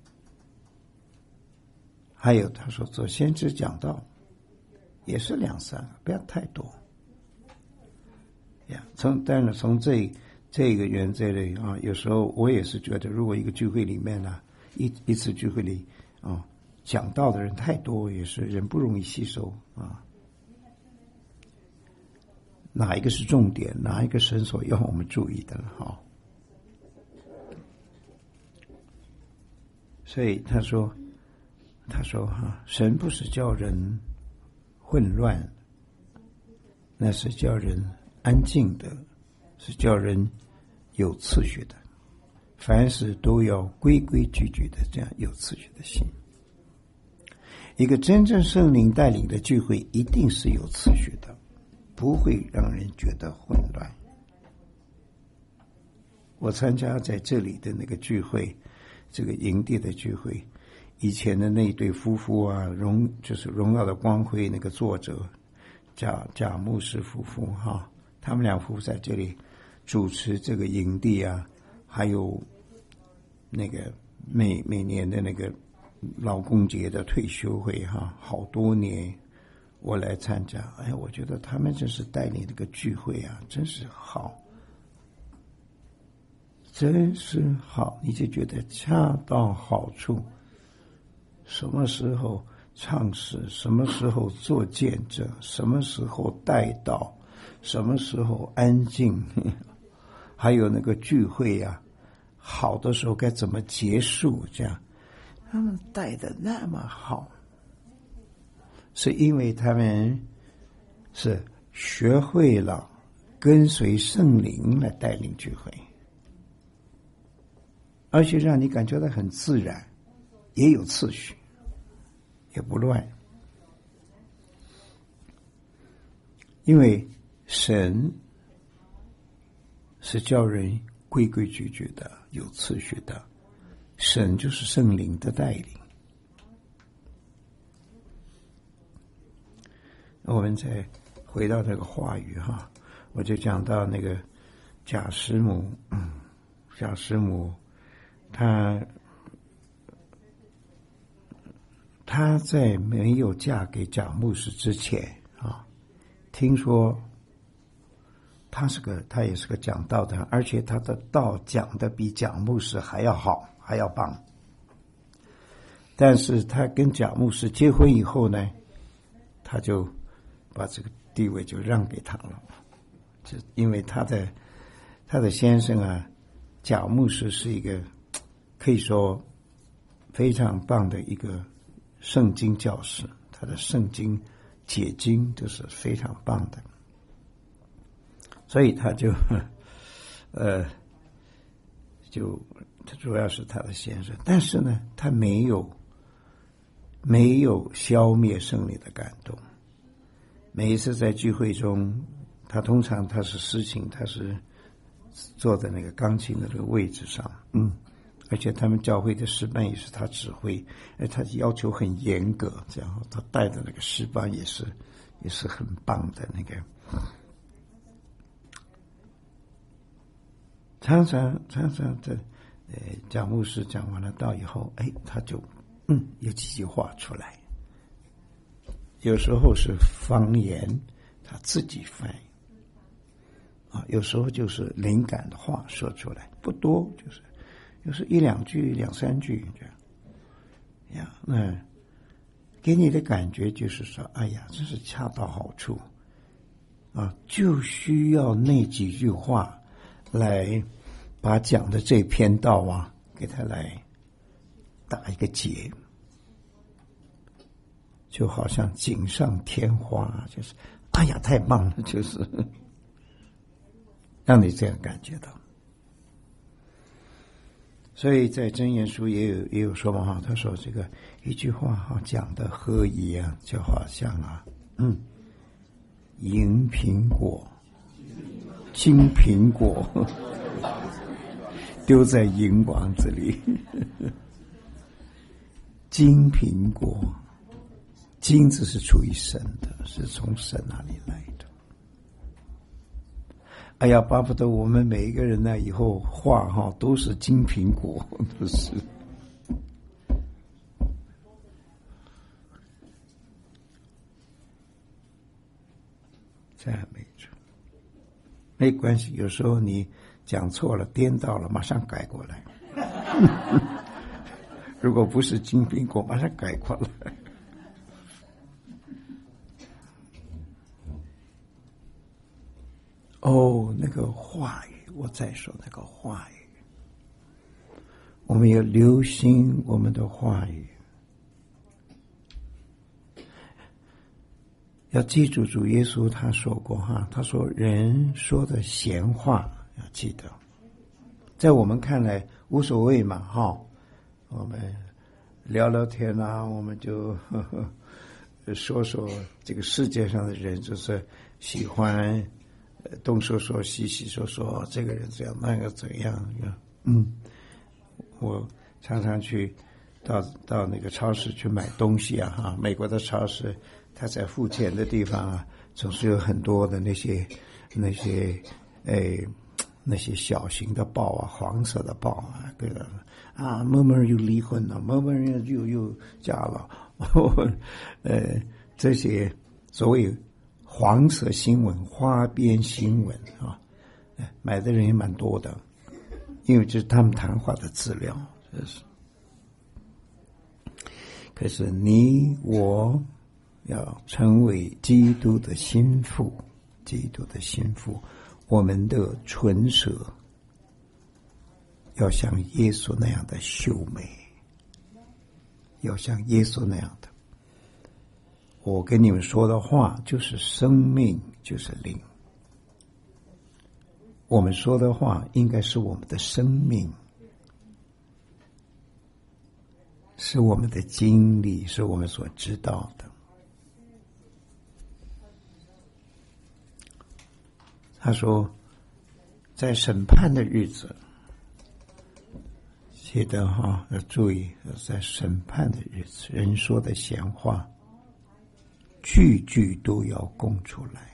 还有他说做先知讲道也是两三个，不要太多呀。从当然从这这个原则里啊，有时候我也是觉得，如果一个聚会里面呢、啊，一一次聚会里啊，讲道的人太多，也是人不容易吸收啊。哪一个是重点？哪一个神所要我们注意的了？哈。所以他说，他说哈，神不是叫人混乱，那是叫人安静的，是叫人有次序的，凡事都要规规矩矩的，这样有次序的心。一个真正圣灵带领的聚会一定是有次序的，不会让人觉得混乱。我参加在这里的那个聚会，这个营地的聚会，以前的那一对夫妇啊，荣就是荣耀的光辉那个作者贾贾牧师夫妇哈，他们两夫妇在这里主持这个营地啊，还有那个每每年的那个劳工节的退休会哈，好多年我来参加，哎，我觉得他们真是带领这个聚会啊，真是好，真是好，你就觉得恰到好处。什么时候唱诗，什么时候做见证，什么时候带祷，什么时候安静，还有那个聚会啊，好的时候该怎么结束，这样他们带的那么好，是因为他们是学会了跟随圣灵来带领聚会，而且让你感觉到很自然，也有次序，也不乱。因为神是叫人规规矩矩的，有次序的，神就是圣灵的带领。我们再回到这个话语哈，我就讲到那个贾师母，嗯，贾师母她他在没有嫁给蒋牧师之前啊，听说他是个他也是个讲道的，而且他的道讲的比蒋牧师还要好，还要棒。但是他跟蒋牧师结婚以后呢，他就把这个地位就让给他了，就因为他的他的先生啊，蒋牧师是一个可以说非常棒的一个圣经教师，他的圣经解经都是非常棒的，所以他就呃就他主要是他的先生，但是呢，他没有没有消灭圣灵的感动。每一次在聚会中，他通常他是司琴，他是坐在那个钢琴的这个位置上，嗯。而且他们教会的诗班也是他指挥，而他要求很严格，这样他带的那个诗班也是也是很棒的那个。常常常常的，呃，讲牧师讲完了道以后，哎，他就嗯有几句话出来，有时候是方言，他自己翻译，啊，有时候就是灵感的话说出来，不多，就是。就是一两句、两三句这样，呀，那给你的感觉就是说，哎呀，真是恰到好处，啊，就需要那几句话来把讲的这篇道啊，给他来打一个结，就好像锦上添花，就是，哎呀，太棒了，就是让你这样感觉到。所以在箴言书也有也有说嘛哈，他说这个一句话哈讲的合宜啊，就好像啊，嗯，银苹果、金苹果丢在银网子里，金苹果，金子是出于神的，是从神那里来的。哎呀，巴不得我们每一个人呢，以后画哈都是金苹果，都是。赞美主，没关系，有时候你讲错了、颠倒了，马上改过来。如果不是金苹果，马上改过来。哦，那个话语，我再说那个话语，我们要留心我们的话语，要记住主耶稣他说过哈，他说人说的闲话要记得，在我们看来无所谓嘛哈，我们聊聊天啊，我们就呵呵说说这个世界上的人就是喜欢东说说西西说说，这个人这样那个怎样，嗯，我常常去到到那个超市去买东西啊哈，美国的超市他在付钱的地方啊，总是有很多的那些那些诶那些小型的报啊，黄色的报啊，各个啊，某某人又离婚了，某某人又又嫁了，呃，这些所谓黄色新闻、花边新闻啊，买的人也蛮多的，因为这是他们谈话的资料。这是，可是你我要成为基督的心腹，基督的心腹，我们的唇舌要像耶稣那样的秀美，要像耶稣那样的。我跟你们说的话就是生命，就是灵。我们说的话应该是我们的生命，是我们的经历，是我们所知道的。他说在审判的日子，记得哈，要注意，在审判的日子，人说的闲话句句都要供出来。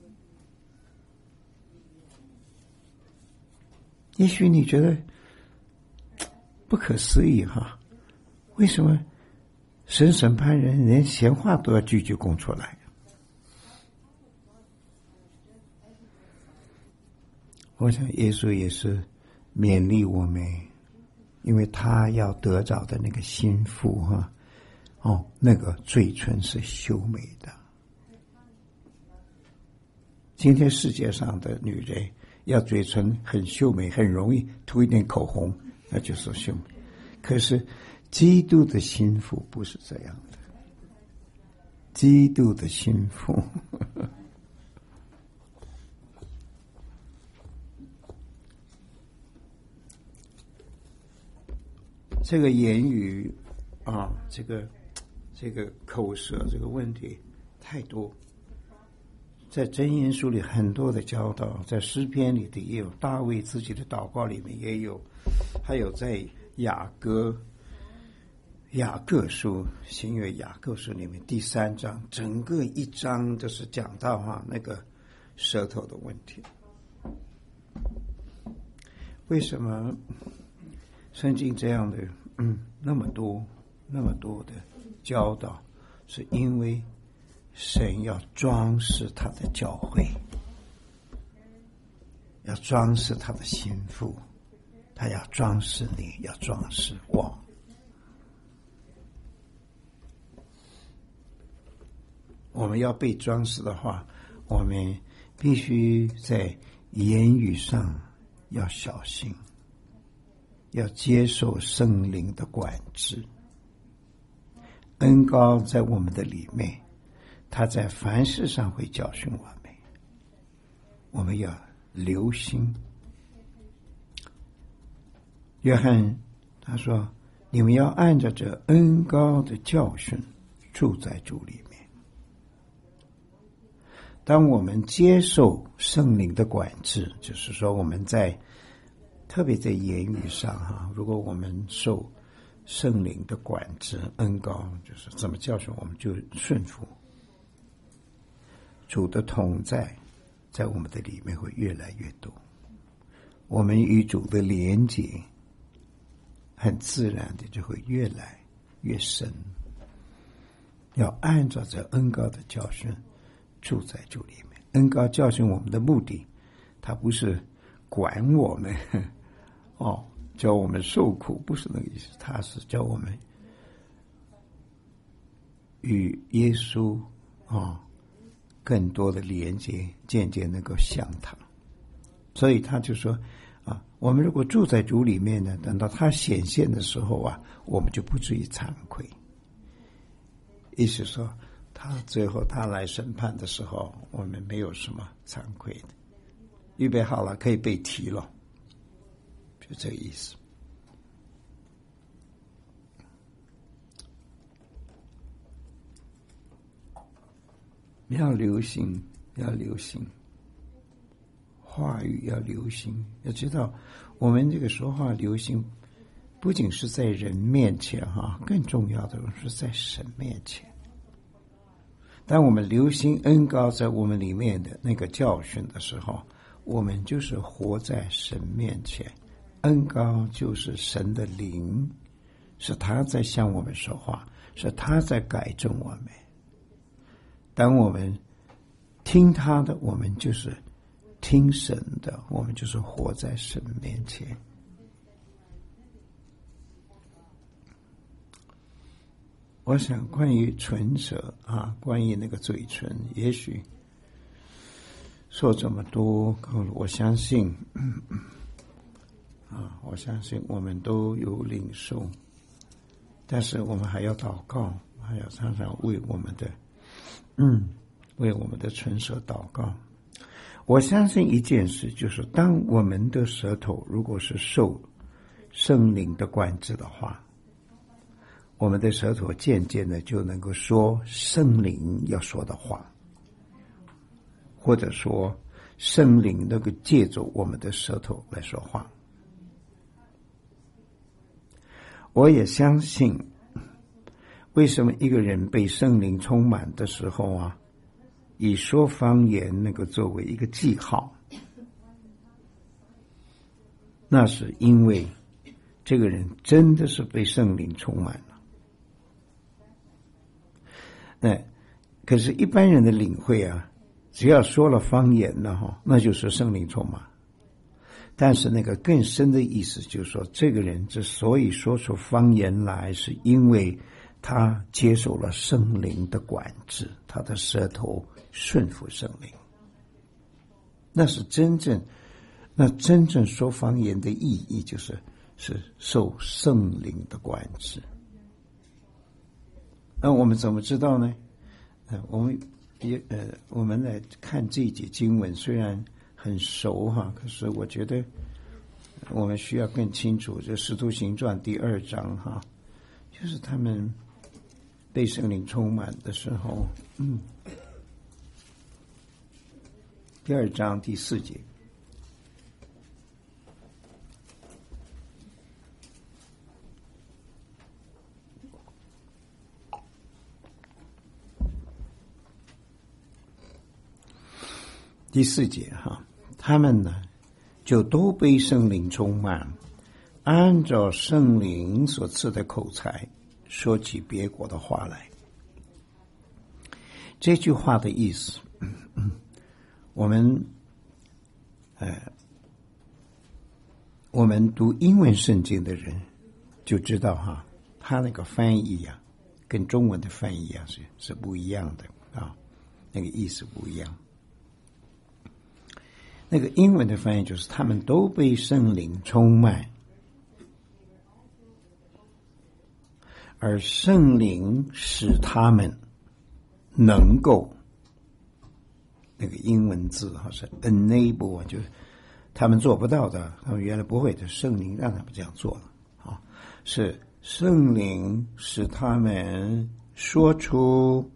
也许你觉得不可思议哈，为什么神审判人，连闲话都要句句供出来。我想耶稣也是勉励我们，因为他要得着的那个心腹哈，哦，那个嘴唇是秀美的。今天世界上的女人要嘴唇很秀美，很容易涂一点口红，那就是秀美。可是基督的心腹不是这样的，基督的心腹呵呵这个言语啊，这个这个口舌这个问题太多，在箴言书里很多的教导，在诗篇里的也有，大卫自己的祷告里面也有，还有在雅歌雅各书新约雅各书里面第三章，整个一章就是讲到哈、啊、那个舌头的问题。为什么圣经这样的嗯那么多那么多的教导，是因为神要装饰他的教会，要装饰他的心腹，他要装饰你，要装饰我。我们要被装饰的话，我们必须在言语上要小心，要接受圣灵的管制。恩膏在我们的里面，他在凡事上会教训我们，我们要留心。约翰他说，你们要按照这恩膏的教训住在主里面。当我们接受圣灵的管制，就是说我们在特别在言语上哈，如果我们受圣灵的管制恩膏，就是怎么教训我们就顺服，主的同在在我们的里面会越来越多，我们与主的连结很自然的就会越来越深。要按照这恩膏的教训住在主里面。恩膏教训我们的目的，他不是管我们哦，叫我们受苦，不是那个意思，他是叫我们与耶稣哦更多的连接，渐渐能够像他。所以他就说啊，我们如果住在主里面呢，等到他显现的时候啊，我们就不至于惭愧。意思说他最后他来审判的时候，我们没有什么惭愧的，预备好了可以被提了，就这个意思。要留心，要留心话语，要留心，要知道我们这个说话留心，不仅是在人面前哈，更重要的是在神面前。当我们留心恩膏在我们里面的那个教训的时候，我们就是活在神面前。恩膏就是神的灵，是他在向我们说话，是他在改正我们。当我们听他的，我们就是听神的，我们就是活在神面前。我想关于唇舌啊，关于那个嘴唇，也许说这么多，我相信啊，我相信我们都有领受，但是我们还要祷告，还要常常为我们的嗯，为我们的唇舌祷告。我相信一件事，就是当我们的舌头如果是受圣灵的管制的话，我们的舌头渐渐的就能够说圣灵要说的话，或者说圣灵能够借助我们的舌头来说话。我也相信，为什么一个人被圣灵充满的时候啊，以说方言能够作为一个记号，那是因为这个人真的是被圣灵充满了。 嗯，可是一般人的领会啊，只要说了方言呢，哈，那就是圣灵充满。但是那个更深的意思就是说，这个人之所以说出方言来，是因为他接受了圣灵的管制，他的舌头顺服圣灵。那是真正，那真正说方言的意义就是是受圣灵的管制。那我们怎么知道呢？呃，我们也呃，我们来看这一节经文，虽然很熟哈，可是我觉得我们需要更清楚。这《使徒行传》第二章哈，就是他们被圣灵充满的时候，嗯，第二章第四节。第四节哈，他们呢就都被圣灵充满，按照圣灵所赐的口才说起别国的话来。这句话的意思，嗯嗯、我们呃，我们读英文圣经的人就知道哈，他那个翻译啊，跟中文的翻译啊是是不一样的啊，那个意思不一样。那个英文的翻译就是他们都被圣灵充满，而圣灵使他们能够，那个英文字好像 enable， 就是他们做不到的，他们原来不会的，圣灵让他们这样做了啊，是圣灵使他们说出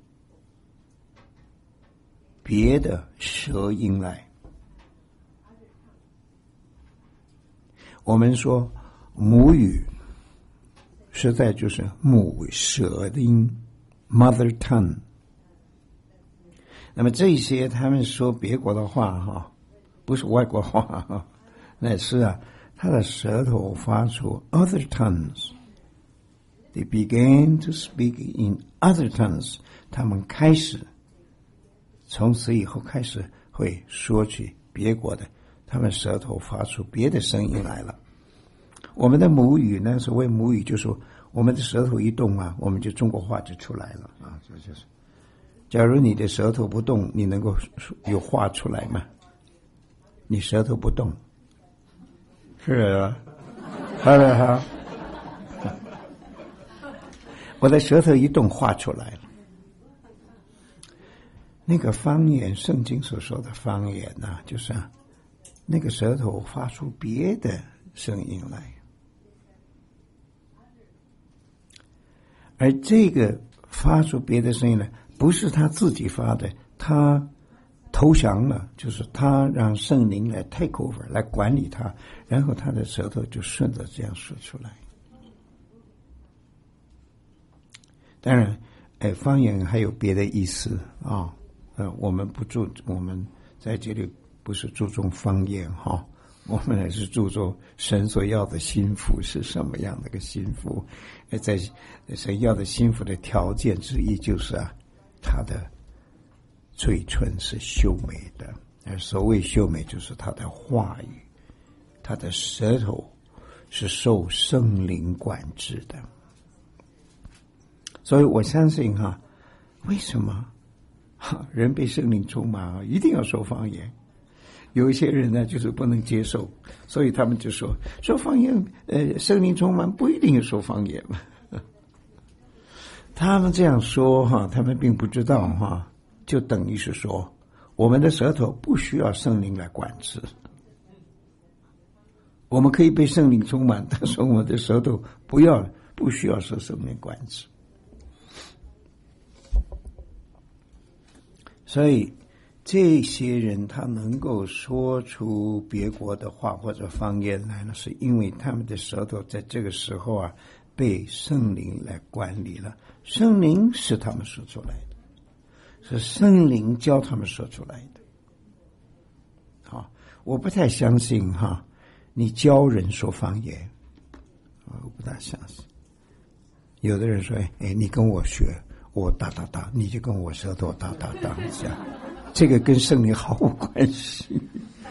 别的舌音来。我们说母语实在就是母舌音 mother tongue。 那么这些他们说别国的话哈，不是外国话哈，乃是啊他的舌头发出 other tongues， they began to speak in other tongues， 他们开始从此以后开始会说起别国的，他们舌头发出别的声音来了。我们的母语呢，所谓母语就是我们的舌头一动啊，我们就中国话就出来了啊，这就是。假如你的舌头不动，你能够有话出来吗？你舌头不动，是啊，好了哈，我的舌头一动，话出来了。那个方言，圣经所说的方言呢、啊，就是啊，那个舌头发出别的声音来，而这个发出别的声音来，不是他自己发的，他投降了，就是他让圣灵来 take over， 来管理他，然后他的舌头就顺着这样说出来。当然，哎，方言还有别的意思啊，呃，我们不注，我们在这里不是注重方言哈，我们还是注重神所要的心腹是什么样的一个心腹。在神要的心腹的条件之一就是啊，他的嘴唇是秀美的，而所谓秀美就是他的话语，他的舌头是受圣灵管制的。所以我相信哈、啊，为什么哈人被圣灵充满啊，一定要说方言？有一些人呢，就是不能接受，所以他们就说说方言，呃，圣灵充满不一定要说方言嘛。他们这样说哈，他们并不知道哈，就等于是说，我们的舌头不需要圣灵来管制，我们可以被圣灵充满，但是我们的舌头不要不需要受圣灵管制。所以这些人他能够说出别国的话或者方言来呢，是因为他们的舌头在这个时候啊被圣灵来管理了，圣灵是他们说出来的，是圣灵教他们说出来的。好，我不太相信哈，你教人说方言，我不大相信。有的人说，哎，你跟我学， 我哒哒哒，你就跟我舌头哒哒哒这样，这个跟圣灵毫无关系，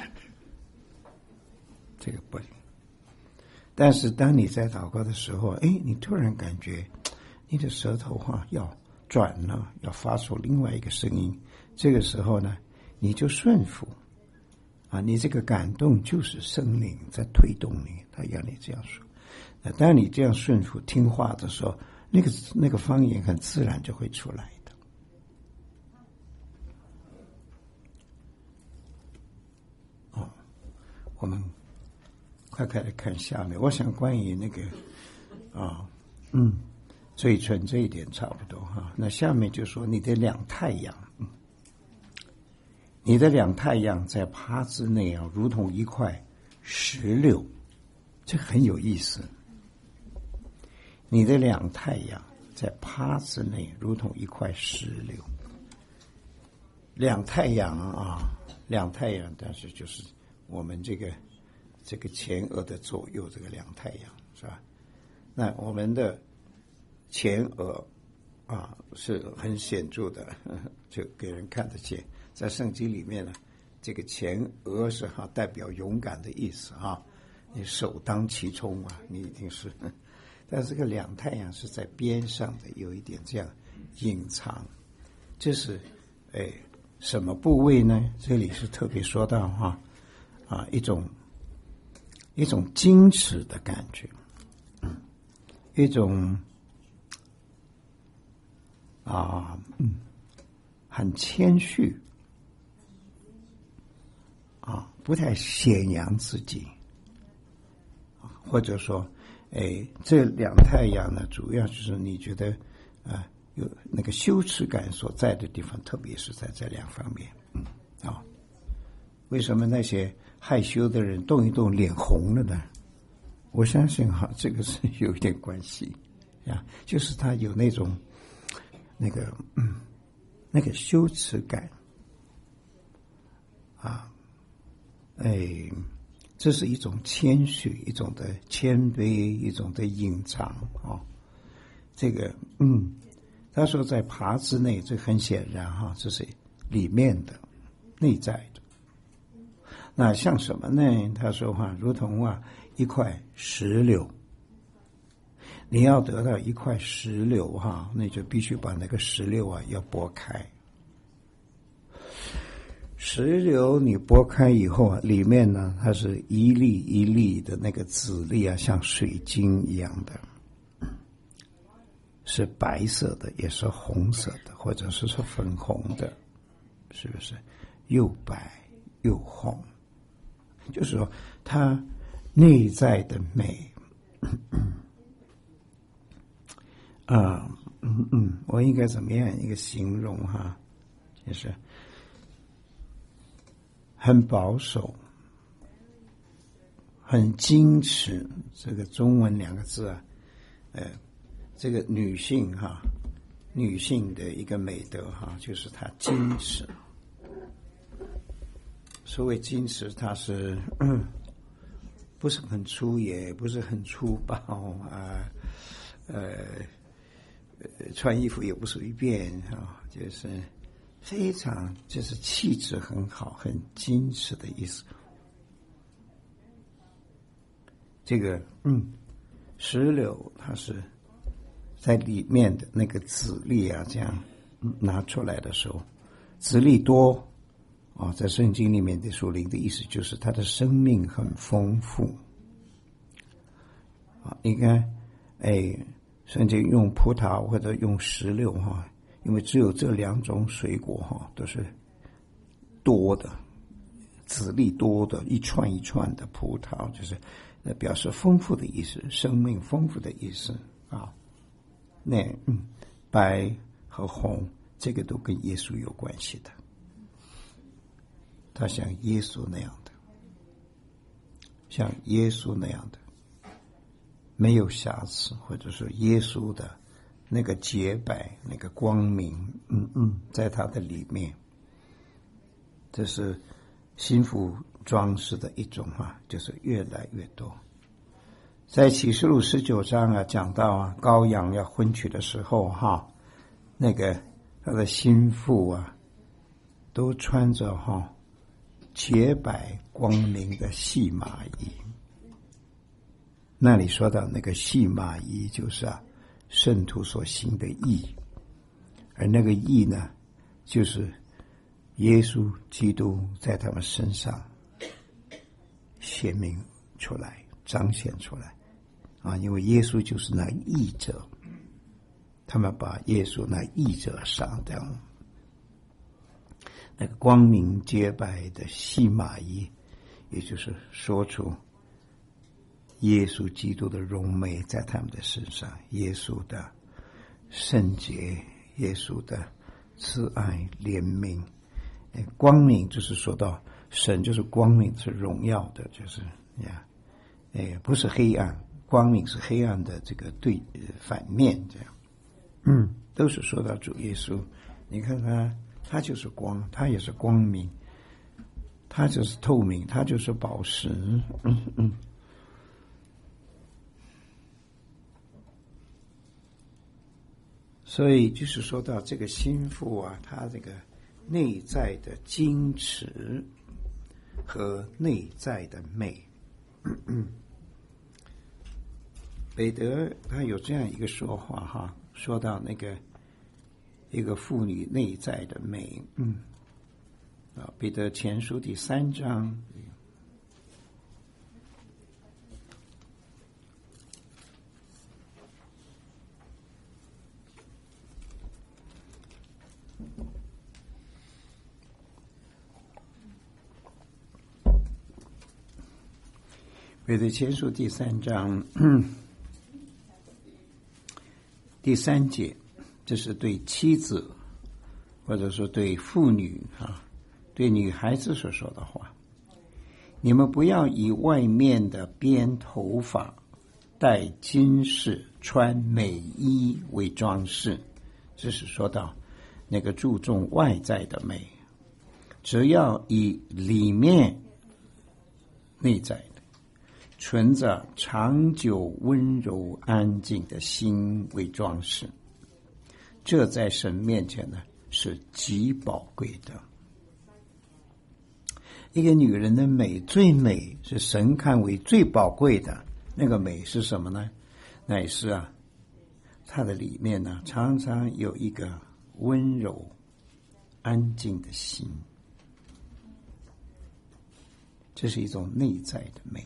这个不行。但是当你在祷告的时候，哎，你突然感觉你的舌头哈要转了，要发出另外一个声音，这个时候呢，你就顺服啊，你这个感动就是圣灵在推动你，他要你这样说。那当你这样顺服听话的时候，那个那个方言很自然就会出来的。哦，我们快快来看下面。我想关于那个啊，嗯，嘴唇这一点差不多哈。那下面就说你的两太阳，嗯，你的两太阳在耙之内啊，如同一块石榴，这很有意思。你的两太阳在耙之内，如同一块石榴。两太阳啊，两太阳，但是就是我们这个这个前额的左右这个两太阳，是吧？那我们的前额啊是很显著的，呵呵就给人看得见。在圣经里面呢，这个前额是哈代表勇敢的意思啊，你首当其冲啊，你一定是。呵呵但这个两太阳是在边上的，有一点这样隐藏，这是哎什么部位呢？这里是特别说到哈啊一种一种矜持的感觉，嗯，一种啊嗯很谦虚啊，不太显扬自己，或者说。哎，这两太阳呢，主要就是你觉得啊、呃、有那个羞耻感所在的地方，特别是在这两方面。嗯，啊、哦，为什么那些害羞的人动一动脸红了呢？我相信哈，这个是有一点关系啊，就是他有那种那个嗯那个羞耻感啊，哎。这是一种谦虚，一种的谦卑，一种的隐藏啊、哦。这个，嗯，他说在耙之内，这很显然哈，这是里面的、内在的。那像什么呢？他说话如同啊一块石榴，你要得到一块石榴哈，那就必须把那个石榴啊要剥开。石榴你剥开以后啊，里面呢它是一粒一粒的那个籽粒啊，像水晶一样的，是白色的，也是红色的，或者是说粉红的，是不是？又白又红，就是说它内在的美。啊，嗯嗯，我应该怎么样一个形容哈？就是很保守，很矜持。这个中文两个字啊，呃，这个女性哈，女性的一个美德哈，就是她矜持。所谓矜持，它是嗯不是很粗野，不是很粗暴啊，呃。穿衣服也不随便啊，就是非常就是气质很好，很矜持的意思。这个嗯，石榴它是在里面的那个籽粒啊，这样拿出来的时候，籽粒多啊、哦，在圣经里面的属灵的意思就是它的生命很丰富啊。你看，哎。甚至用葡萄或者用石榴哈，因为只有这两种水果哈都是多的，籽粒多的，一串一串的葡萄，就是表示丰富的意思，生命丰富的意思啊。那嗯，白和红这个都跟耶稣有关系的，他像耶稣那样的，像耶稣那样的。没有瑕疵，或者说耶稣的那个洁白、那个光明，嗯嗯，在他的里面，这是心腹装饰的一种哈、啊，就是越来越多。在启示录十九章啊，讲到啊，羔羊要婚娶的时候哈， 那个他的心腹啊，都穿着哈、哦、洁白光明的细麻衣。那里说到那个细麻衣，就是啊圣徒所行的义，而那个义呢，就是耶稣基督在他们身上显明出来，彰显出来啊！因为耶稣就是那义者，他们把耶稣那义者上的那个光明洁白的细麻衣，也就是说出耶稣基督的荣美在他们的身上，耶稣的圣洁，耶稣的慈爱怜悯。光明就是说到神就是光明，是荣耀的，就是呀，哎，不是黑暗，光明是黑暗的这个对反面，这样，嗯，都是说到主耶稣。你看他，他就是光，他也是光明，他就是透明，他就是宝石，嗯嗯。所以就是说到这个心腹啊，他这个内在的矜持和内在的美。彼得他有这样一个说话哈，说到那个一个妇女内在的美，嗯，啊，彼得前书第三章。彼得前书第三章第三节，这是对妻子或者说对妇女啊，对女孩子所说的话。你们不要以外面的编头发、戴金饰、穿美衣为装饰，这是说到那个注重外在的美，只要以里面内在的存着长久温柔安静的心为装饰，这在神面前呢是极宝贵的。一个女人的美，最美是神看为最宝贵的，那个美是什么呢？乃是啊，她的里面呢常常有一个温柔安静的心，这是一种内在的美。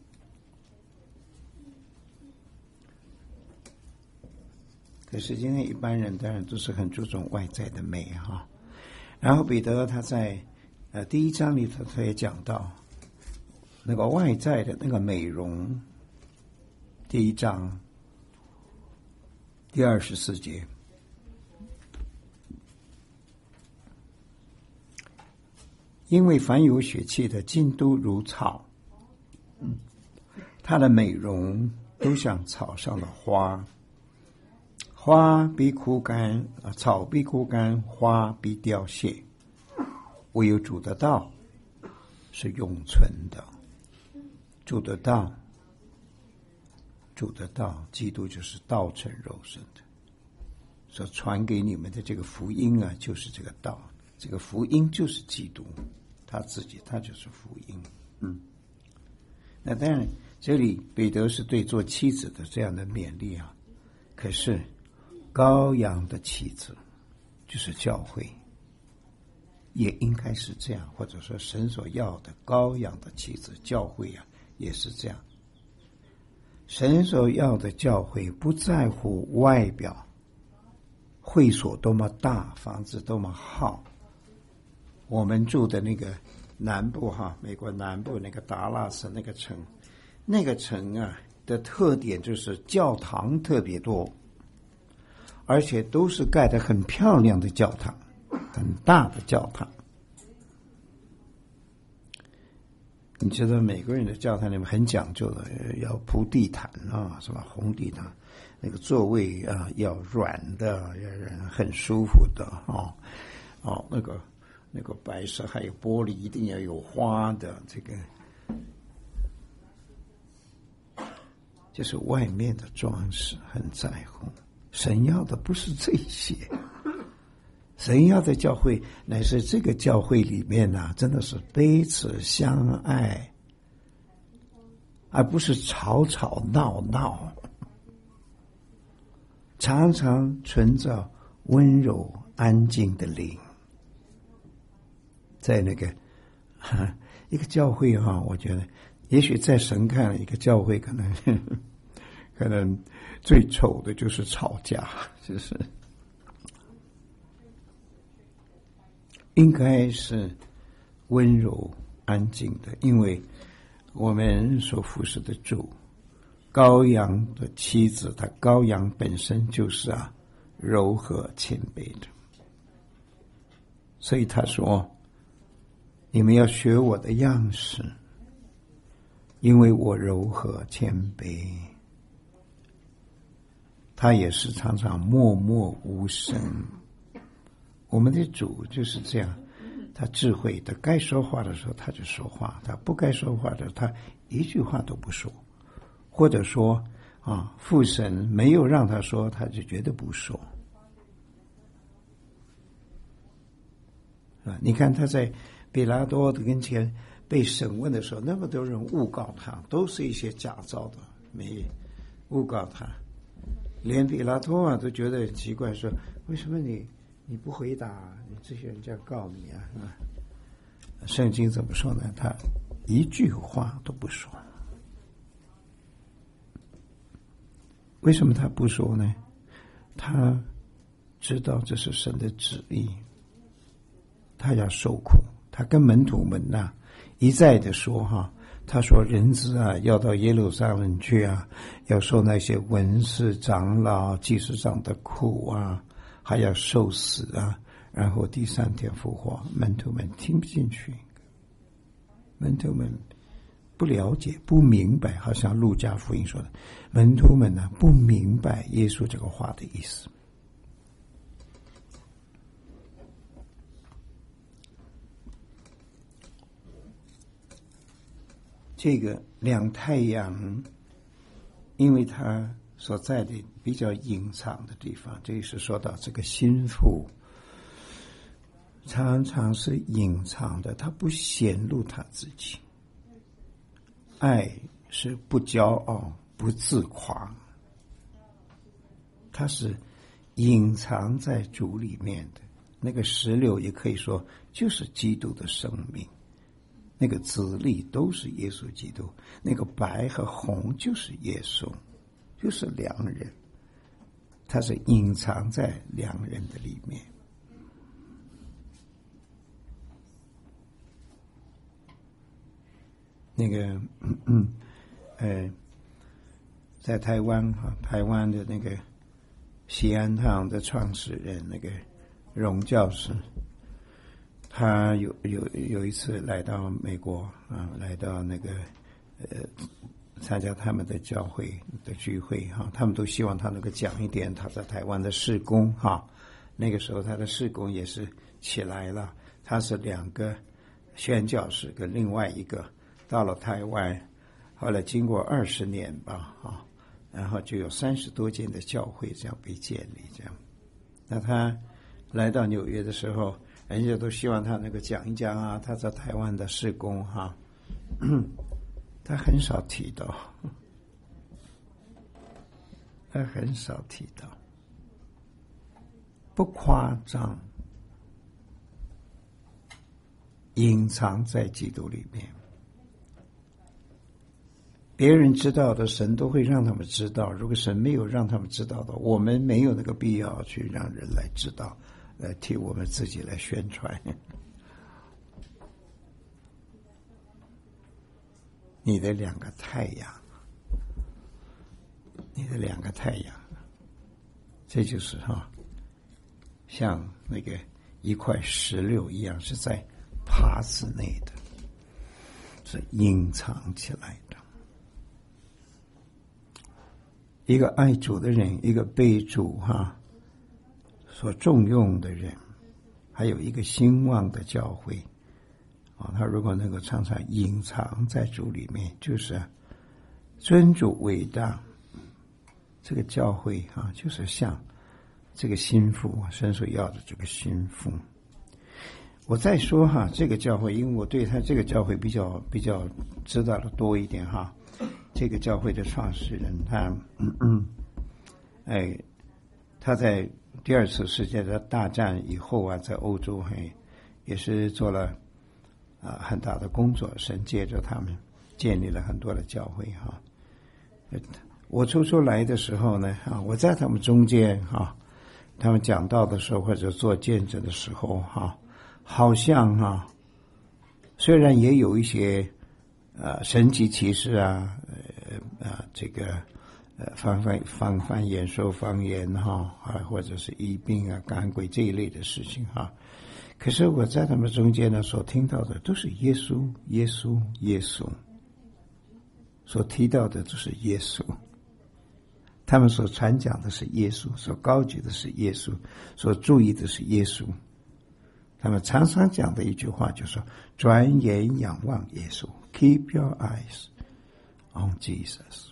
可是今天一般人当然都是很注重外在的美哈。然后彼得他在呃第一章里头他也讲到那个外在的那个美容，第一章第二十四节，因为凡有血气的尽都如草，嗯，它的美容都像草上的花，花必枯干，草必枯干，花必凋谢，唯有主的道是永存的。主的道，主的道，基督就是道成肉身的，所传给你们的这个福音啊，就是这个道，这个福音就是基督，他自己，他就是福音。嗯，那当然，这里彼得是对做妻子的这样的勉励啊，可是羔羊的妻子就是教会，也应该是这样，或者说神所要的羔羊的妻子教会啊，也是这样。神所要的教会不在乎外表，会所多么大，房子多么好。我们住的那个南部哈，美国南部那个达拉斯那个城，那个城啊的特点就是教堂特别多，而且都是盖得很漂亮的教堂，很大的教堂。你知道美国人的教堂里面很讲究的，要铺地毯啊，什么红地毯，那个座位啊要软的，要很舒服的哦哦，那个那个白色还有玻璃一定要有花的，这个就是外面的装饰很在乎。神要的不是这些， 神要的教会乃是这个教会里面啊，真的是彼此相爱，而不是吵吵闹闹，常常存着温柔安静的灵。在那个一个教会哈、啊，我觉得也许在神看一个教会可能可能最丑的就是吵架，就是应该是温柔安静的，因为我们所服侍的主羔羊的妻子，他羔羊本身就是啊柔和谦卑的，所以他说你们要学我的样式，因为我柔和谦卑。他也是常常默默无声。我们的主就是这样，他智慧的，该说话的时候他就说话，他不该说话的他一句话都不说，或者说啊，父神没有让他说，他就绝对不说。啊，你看他在比拉多的跟前被审问的时候，那么多人诬告他，都是一些假造的，没诬告他，连比拉多啊都觉得很奇怪，说为什么你你不回答？你这些人这样告你啊？啊，圣经怎么说呢？他一句话都不说。为什么他不说呢？他知道这是神的旨意，他要受苦。他跟门徒们呐、啊、一再的说哈，他说人子啊要到耶路撒冷去啊，要受那些文士长老祭司长的苦啊，还要受死啊，然后第三天复活。门徒们听不进去，门徒们不了解不明白，好像路加福音说的，门徒们呢、啊、不明白耶稣这个话的意思。这个两太阳，因为它所在的比较隐藏的地方，这是说到这个心腹常常是隐藏的，他不显露他自己。爱是不骄傲不自夸，它是隐藏在主里面的。那个石榴也可以说就是基督的生命，那个子粒都是耶稣基督，那个白和红就是耶稣，就是良人，它是隐藏在良人的里面。那个嗯嗯呃在台湾啊，台湾的那个西安堂的创始人那个荣教师，他有有有一次来到美国啊，来到那个呃参加他们的教会的聚会哈，他们都希望他能够讲一点他在台湾的事工哈。那个时候他的事工也是起来了，他是两个宣教士跟另外一个到了台湾，后来经过二十年吧啊，然后就有三十多间的教会这样被建立这样。那他来到纽约的时候，人家都希望他能够讲一讲啊，他在台湾的事工哈，他很少提到，他很少提到，不夸张，隐藏在基督里面。别人知道的，神都会让他们知道。如果神没有让他们知道的，我们没有那个必要去让人来知道，来替我们自己来宣传。你的两个太阳，你的两个太阳，这就是哈，像那个一块石榴一样，是在耙子内的，是隐藏起来的。一个爱主的人，一个被主哈所重用的人，还有一个兴旺的教会啊，他如果能够常常隐藏在主里面，就是尊主伟大，这个教会啊，就是像这个心腹，神所要的这个心腹。我再说哈，这个教会，因为我对他这个教会比较比较知道的多一点哈。这个教会的创始人，他嗯嗯，哎，他在第二次世界大战以后啊，在欧洲嘿也是做了啊、呃、很大的工作，神借着他们建立了很多的教会哈。我初初来的时候呢，啊，我在他们中间哈，他们讲道的时候或者做见证的时候哈。好像啊，虽然也有一些呃神奇奇事啊，呃啊这个呃方方方方言说方言哈啊，或者是疫病啊、赶鬼这一类的事情哈。可是我在他们中间呢，所听到的都是耶稣、耶稣、耶稣，所提到的都是耶稣。他们所传讲的是耶稣，所高举的是耶稣，所注意的是耶稣。他们常常讲的一句话就是说，转眼仰望耶稣 ，Keep your eyes on Jesus。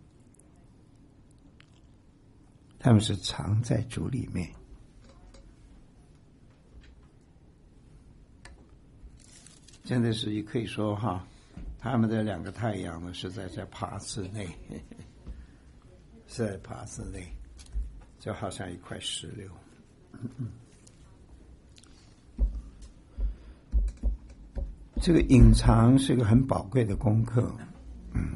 他们是藏在主里面。真的是可以说哈，他们的两个太阳呢是在在耙子内，是在耙子内，就好像一块石榴。这个隐藏是一个很宝贵的功课，嗯，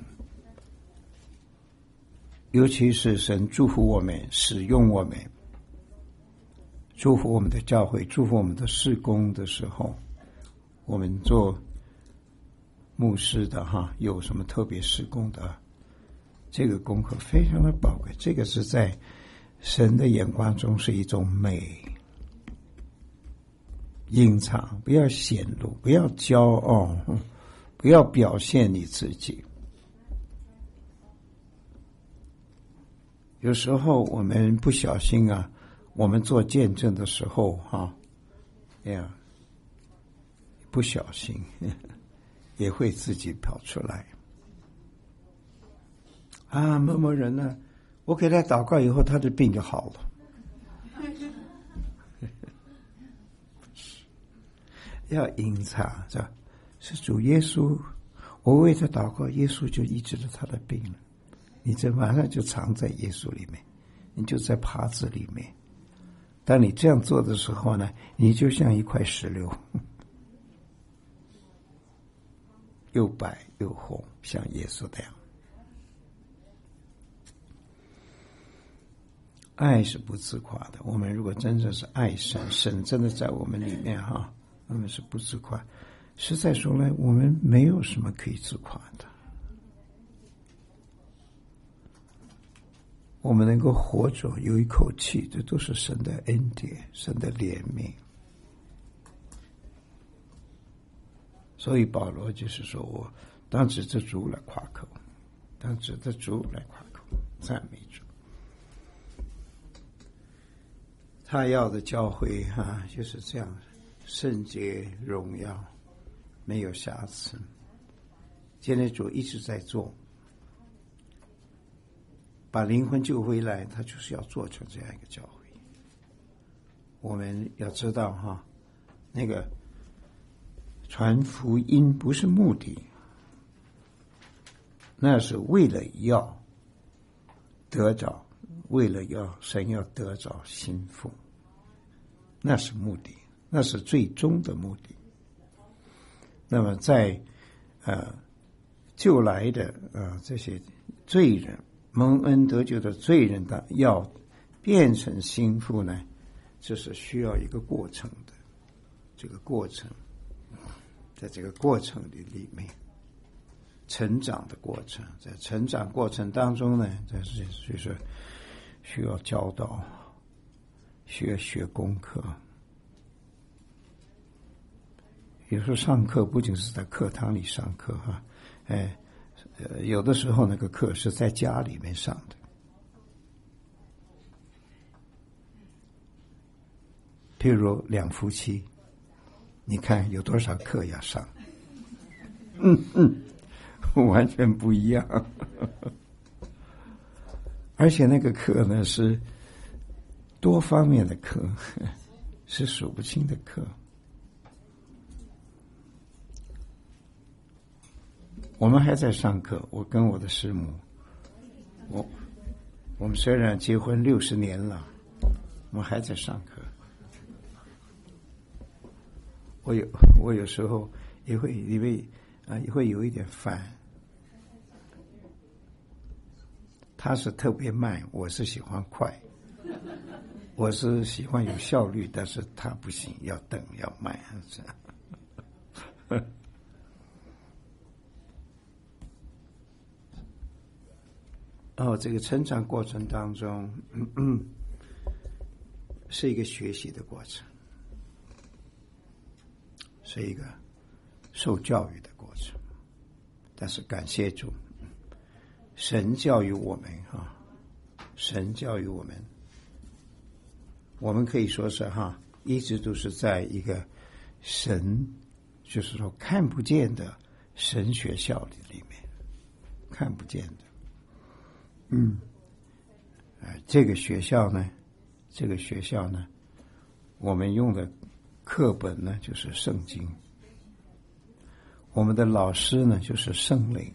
尤其是神祝福我们、使用我们、祝福我们的教会、祝福我们的事工的时候，我们做牧师的哈，有什么特别事工的，这个功课非常的宝贵。这个是在神的眼光中是一种美。隐藏，不要显露，不要骄傲，不要表现你自己。有时候我们不小心啊，我们做见证的时候哈，哎呀，不小心也会自己跑出来。啊，某某人呢，我给他祷告以后，他的病就好了。要隐藏是吧？是主耶稣，我为他祷告，耶稣就医治了他的病了。你这马上就藏在耶稣里面，你就在耙子里面。当你这样做的时候呢，你就像一块石榴，又白又红，像耶稣那样。爱是不自夸的。我们如果真正是爱神，神真的在我们里面哈。我们是不自夸，实在说来，我们没有什么可以自夸的。我们能够活着，有一口气，这都是神的恩典，神的怜悯。所以保罗就是说我当指着主来夸口，当指着主来夸口，赞美主。他要的教会哈、啊，就是这样。圣洁荣耀，没有瑕疵。现在主一直在做，把灵魂救回来，他就是要做成这样一个教会。我们要知道哈，那个传福音不是目的，那是为了要得着，为了要神要得着心腹，那是目的。那是最终的目的。那么在呃救来的呃这些罪人，蒙恩得救的罪人的要变成心腹呢，这是需要一个过程的。这个过程，在这个过程的里面，成长的过程，在成长过程当中呢，这是就是需要教导，需要学功课。有时候上课不仅是在课堂里上课哈，哎，呃，有的时候那个课是在家里面上的。譬如两夫妻，你看有多少课要上？嗯嗯，完全不一样。而且那个课呢是多方面的课，是数不清的课。我们还在上课，我跟我的师母，我我们虽然结婚六十年了，我们还在上课。我有我有时候也会因为啊也会有一点烦。他是特别慢，我是喜欢快。我是喜欢有效率，但是他不行，要等要慢。哦，这个成长过程当中，嗯嗯，是一个学习的过程，是一个受教育的过程。但是感谢主，神教育我们哈，神教育我们，我们可以说是哈，一直都是在一个神，就是说看不见的神学校里面，看不见的。嗯，呃，这个学校呢，这个学校呢，我们用的课本呢就是圣经，我们的老师呢就是圣灵。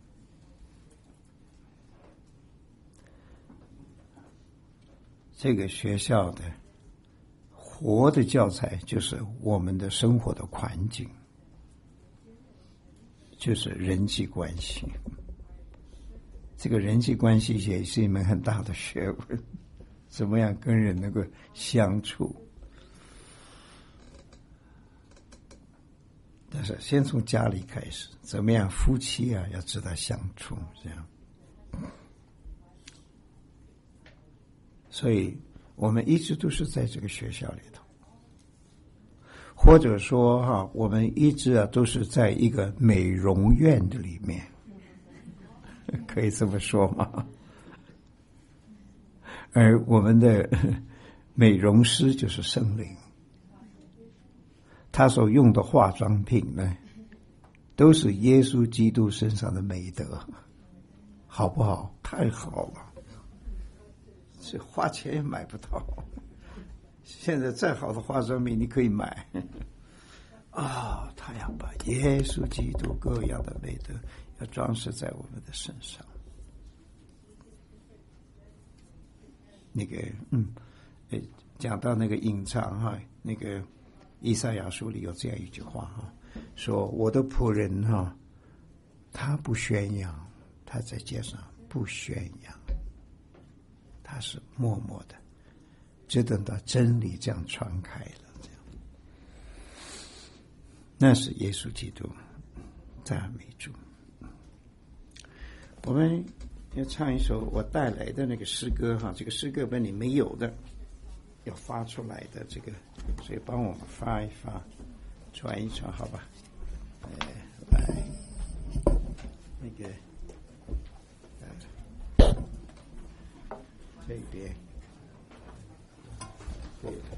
这个学校的活的教材就是我们的生活的环境，就是人际关系。这个人际关系也是一门很大的学问，怎么样跟人能够相处？但是先从家里开始，怎么样夫妻啊要知道相处，这样。所以我们一直都是在这个学校里头，或者说哈、啊，我们一直啊都是在一个美容院的里面。可以这么说吗？而我们的美容师就是圣灵，他所用的化妆品呢，都是耶稣基督身上的美德，好不好？太好了，这花钱也买不到。现在再好的化妆品你可以买啊、哦，他要把耶稣基督各样的美德要装饰在我们的身上。那个嗯，讲到那个隐藏哈，那个以赛亚书里有这样一句话哈，说我的仆人哈，他不宣扬，他在街上不宣扬，他是默默的，只等到真理这样传开了，这样，那是耶稣基督，赞美主。我们要唱一首我带来的那个诗歌哈，这个诗歌本里没有的，要发出来的这个，所以帮我们发一发，传一传，好吧？哎，来，那个，呃，这边，对的。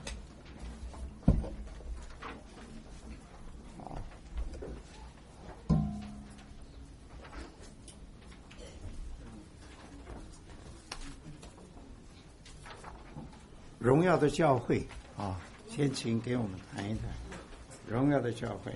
荣耀的教会啊，先请给我们谈一谈荣耀的教会。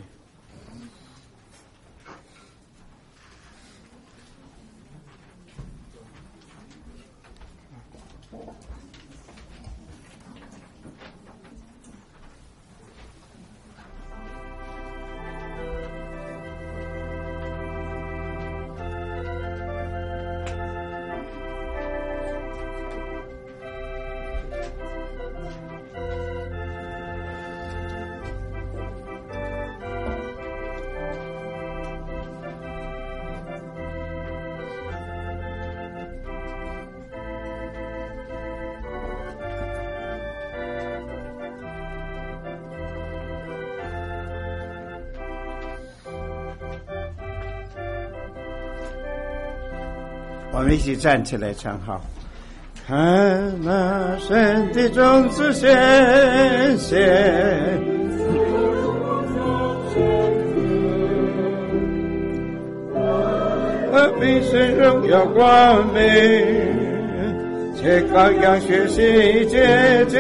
我们一起站起来唱好。看那神的种子显现，和平神荣耀光明， 且羔羊血洗洁净，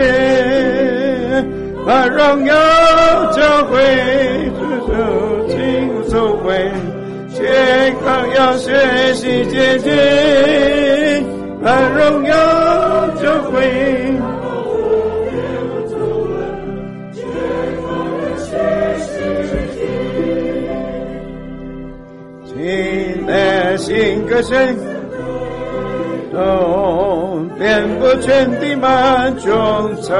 把荣耀教会主进入周围，且羔羊血洗洁净，把荣耀教会。亲的心歌声中遍布全地满中场，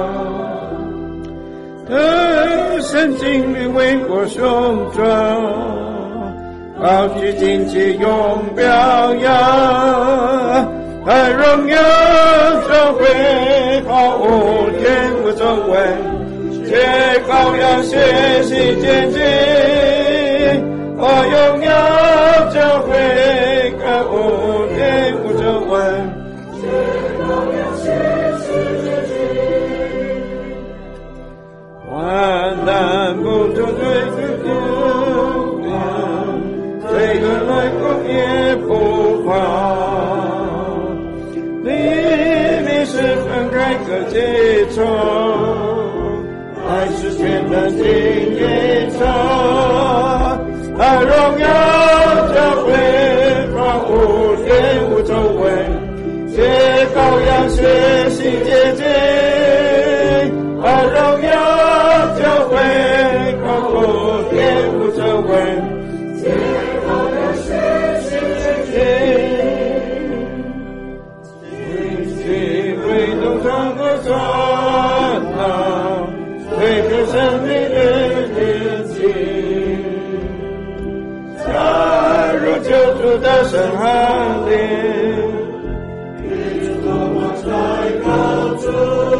得胜经历为国雄壮，高举旌旗永表扬，把荣耀教会毫无天无皱纹，且羔羊血洗洁净，我荣耀教会毫无天无皱纹，且羔羊血洗洁净，患难不住对主丢脸，罪恶来过也不怕，黎明时分开个结仇，爱是全能经一场，把荣耀教会毫无天无皱纹，且羔羊血洗洁净，把荣耀教会毫无天无皱纹，且羔羊血洗洁净，为为动唱歌传唱，推开生命的天际，加入救主的圣寒灵，与主同往在高处，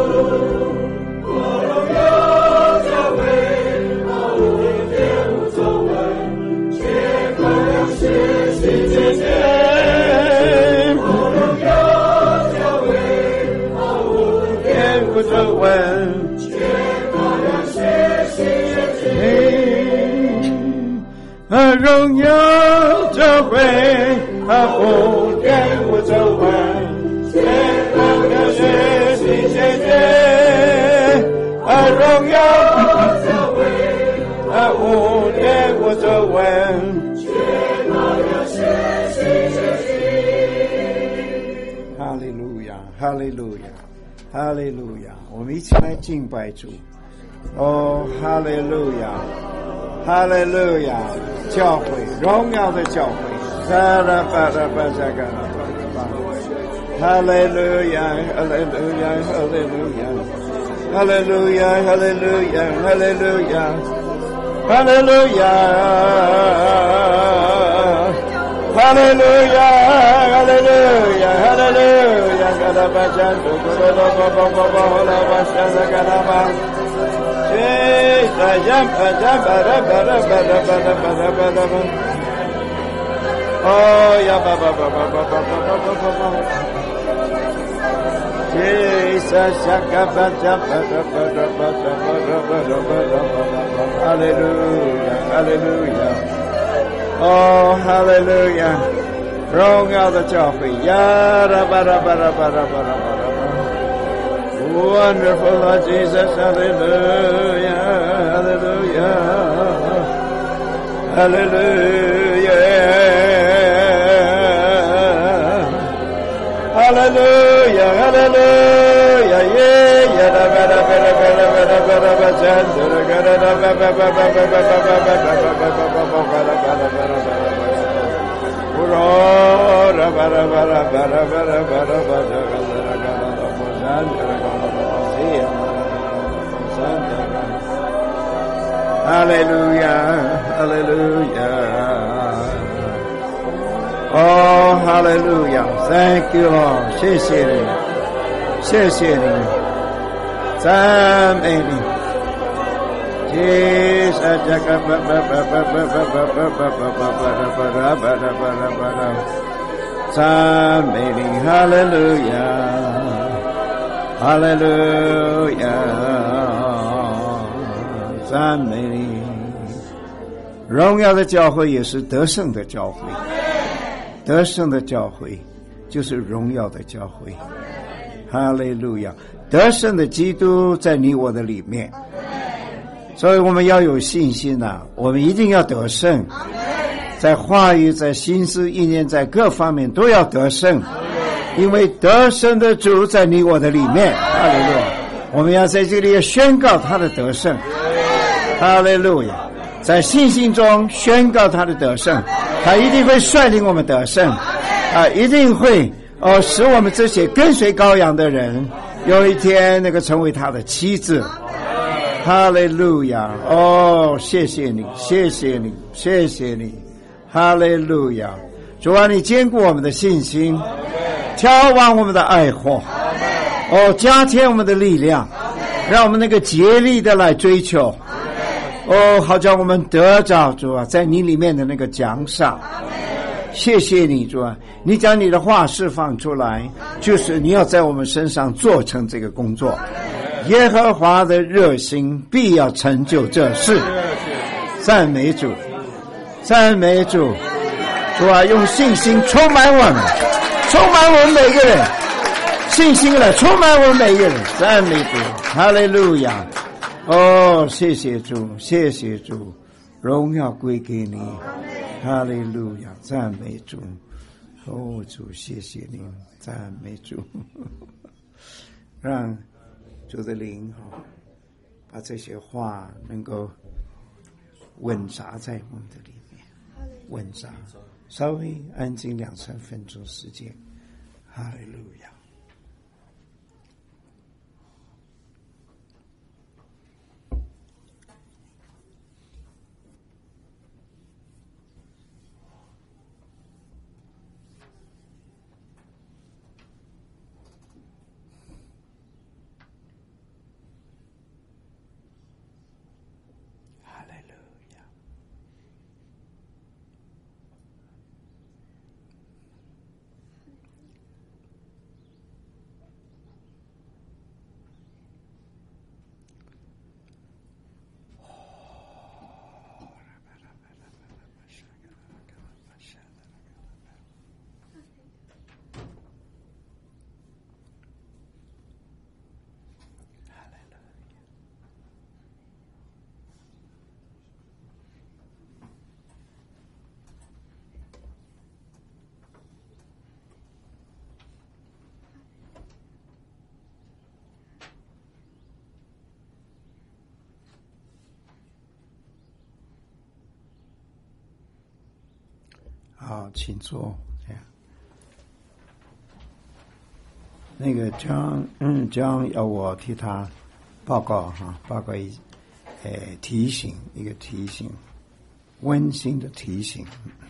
我荣耀教会毫无天无皱纹，且羔羊血洗洁净，我荣耀教会毫无天无皱纹，且羔羊血洗洁净，把荣耀教会毫无天无皱纹，且羔羊血洗洁净，把荣耀教会毫无天无皱纹，且羔羊血洗洁净。哈利路亚，哈利路亚，哈利路亚！我们一起来敬拜主。哦，哈利路亚，哈利路亚！教会，荣耀的教会，萨拉巴拉巴扎嘎拉巴拉巴，哈利路亚，哈利路亚，哈利路亚，哈利路亚，哈利路亚，哈利路亚，哈利路亚，哈利路亚，哈利路亚，哈利路亚，嘎拉巴扎苏古罗巴巴巴巴巴拉巴沙拉嘎拉巴。Jesus, jumpa, jumpa, jumpa, jumpa, jumpa, jumpa, jumpa, jumpa. Oh, ya, ba, ba, ba, ba, ba, ba, ba, ba, ba, ba. Jesus, jumpa, jumpa, jumpa, jumpa, jumpa, jumpa, jumpa, jumpa. Hallelujah, hallelujah. Oh, hallelujah. 荣耀的教会，呀，啦吧啦吧啦吧啦吧啦吧啦。Wonderful Lord Jesus, hallelujah, hallelujah, hallelujah, hallelujah, hallelujah, yeah, yeah, da ba da ba da ba da ba da ba da ba da ba da ba da ba ba ba ba ba ba ba ba ba ba Hallelujah, hallelujah. Oh, hallelujah. Thank you, Lord. 谢谢你，谢谢你，赞美你。Jesus,赞美你，哈利路亚，哈利路亚，赞美你。荣耀的教会也是得胜的教会，得胜的教会就是荣耀的教会。 哈利路亚！得胜的基督在你我的里面，所以我们要有信心啊，我们一定要得胜，在话语、在心思意念、在各方面都要得胜，因为得胜的主在你我的里面。哈利路亚！我们要在这里宣告他的得胜。哈利路亚！在信心中宣告他的得胜，他一定会率领我们得胜啊，一定会哦，使我们这些跟随羔羊的人有一天能够成为他的妻子。哈利路亚！哦，谢谢你，谢谢你，谢谢你！哈利路亚！主啊，你坚固我们的信心，眺望我们的爱火，哦，加添我们的力量，让我们那个竭力的来追求。哦，好叫我们得着主啊，在你里面的那个奖赏。谢谢你主啊，你将你的话释放出来，就是你要在我们身上做成这个工作。耶和华的热心必要成就这事。赞美主，赞美主！主啊，用信心充满我们，充满我们每个人，信心来充满我们每个人。赞美主，哈利路亚！哦，谢谢主，谢谢主，荣耀归给你，哈利路亚，赞美主。哦，主，谢谢您，赞美主。让主的灵把这些话能够稳扎在我们的里面，稳扎。稍微安静两三分钟时间，哈利路亚。好，请坐。这样，那个江嗯江要我替他报告哈，报告一呃提醒一个提醒，温馨的提醒，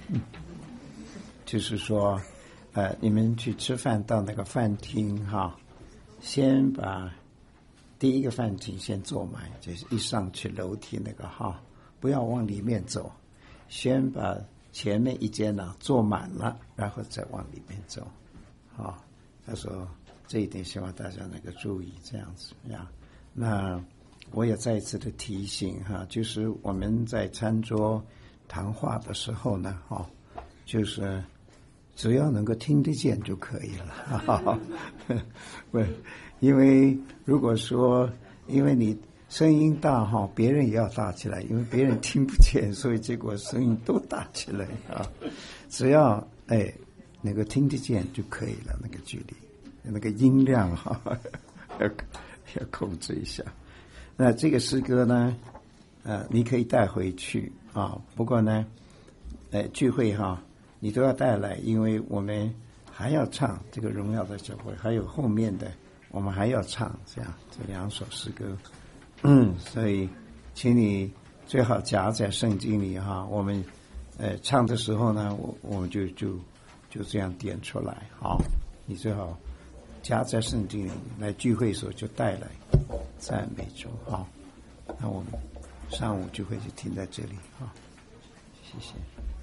就是说呃你们去吃饭到那个饭厅哈，先把第一个饭厅先坐满，就是一上去楼梯那个哈，不要往里面走，先把前面一间呢、啊、坐满了，然后再往里面走。好、哦，他说这一点希望大家能够注意，这样子呀。那我也再一次的提醒哈，就是我们在餐桌谈话的时候呢，哈、哦，就是只要能够听得见就可以了。哈哈不，因为如果说因为你声音大哈，别人也要大起来，因为别人听不见，所以结果声音都大起来啊。只要哎能够听得见就可以了，那个距离，那个音量哈要要控制一下。那这个诗歌呢，呃，你可以带回去啊。不过呢，呃，聚会哈，你都要带来，因为我们还要唱这个荣耀的教会，还有后面的我们还要唱这样这两首诗歌。嗯，所以请你最好夹在圣经里哈。我们呃唱的时候呢，我我们就就就这样点出来。好，你最好夹在圣经里，来聚会的时候就带来赞美主。好，那我们上午聚会就停在这里。好，谢谢。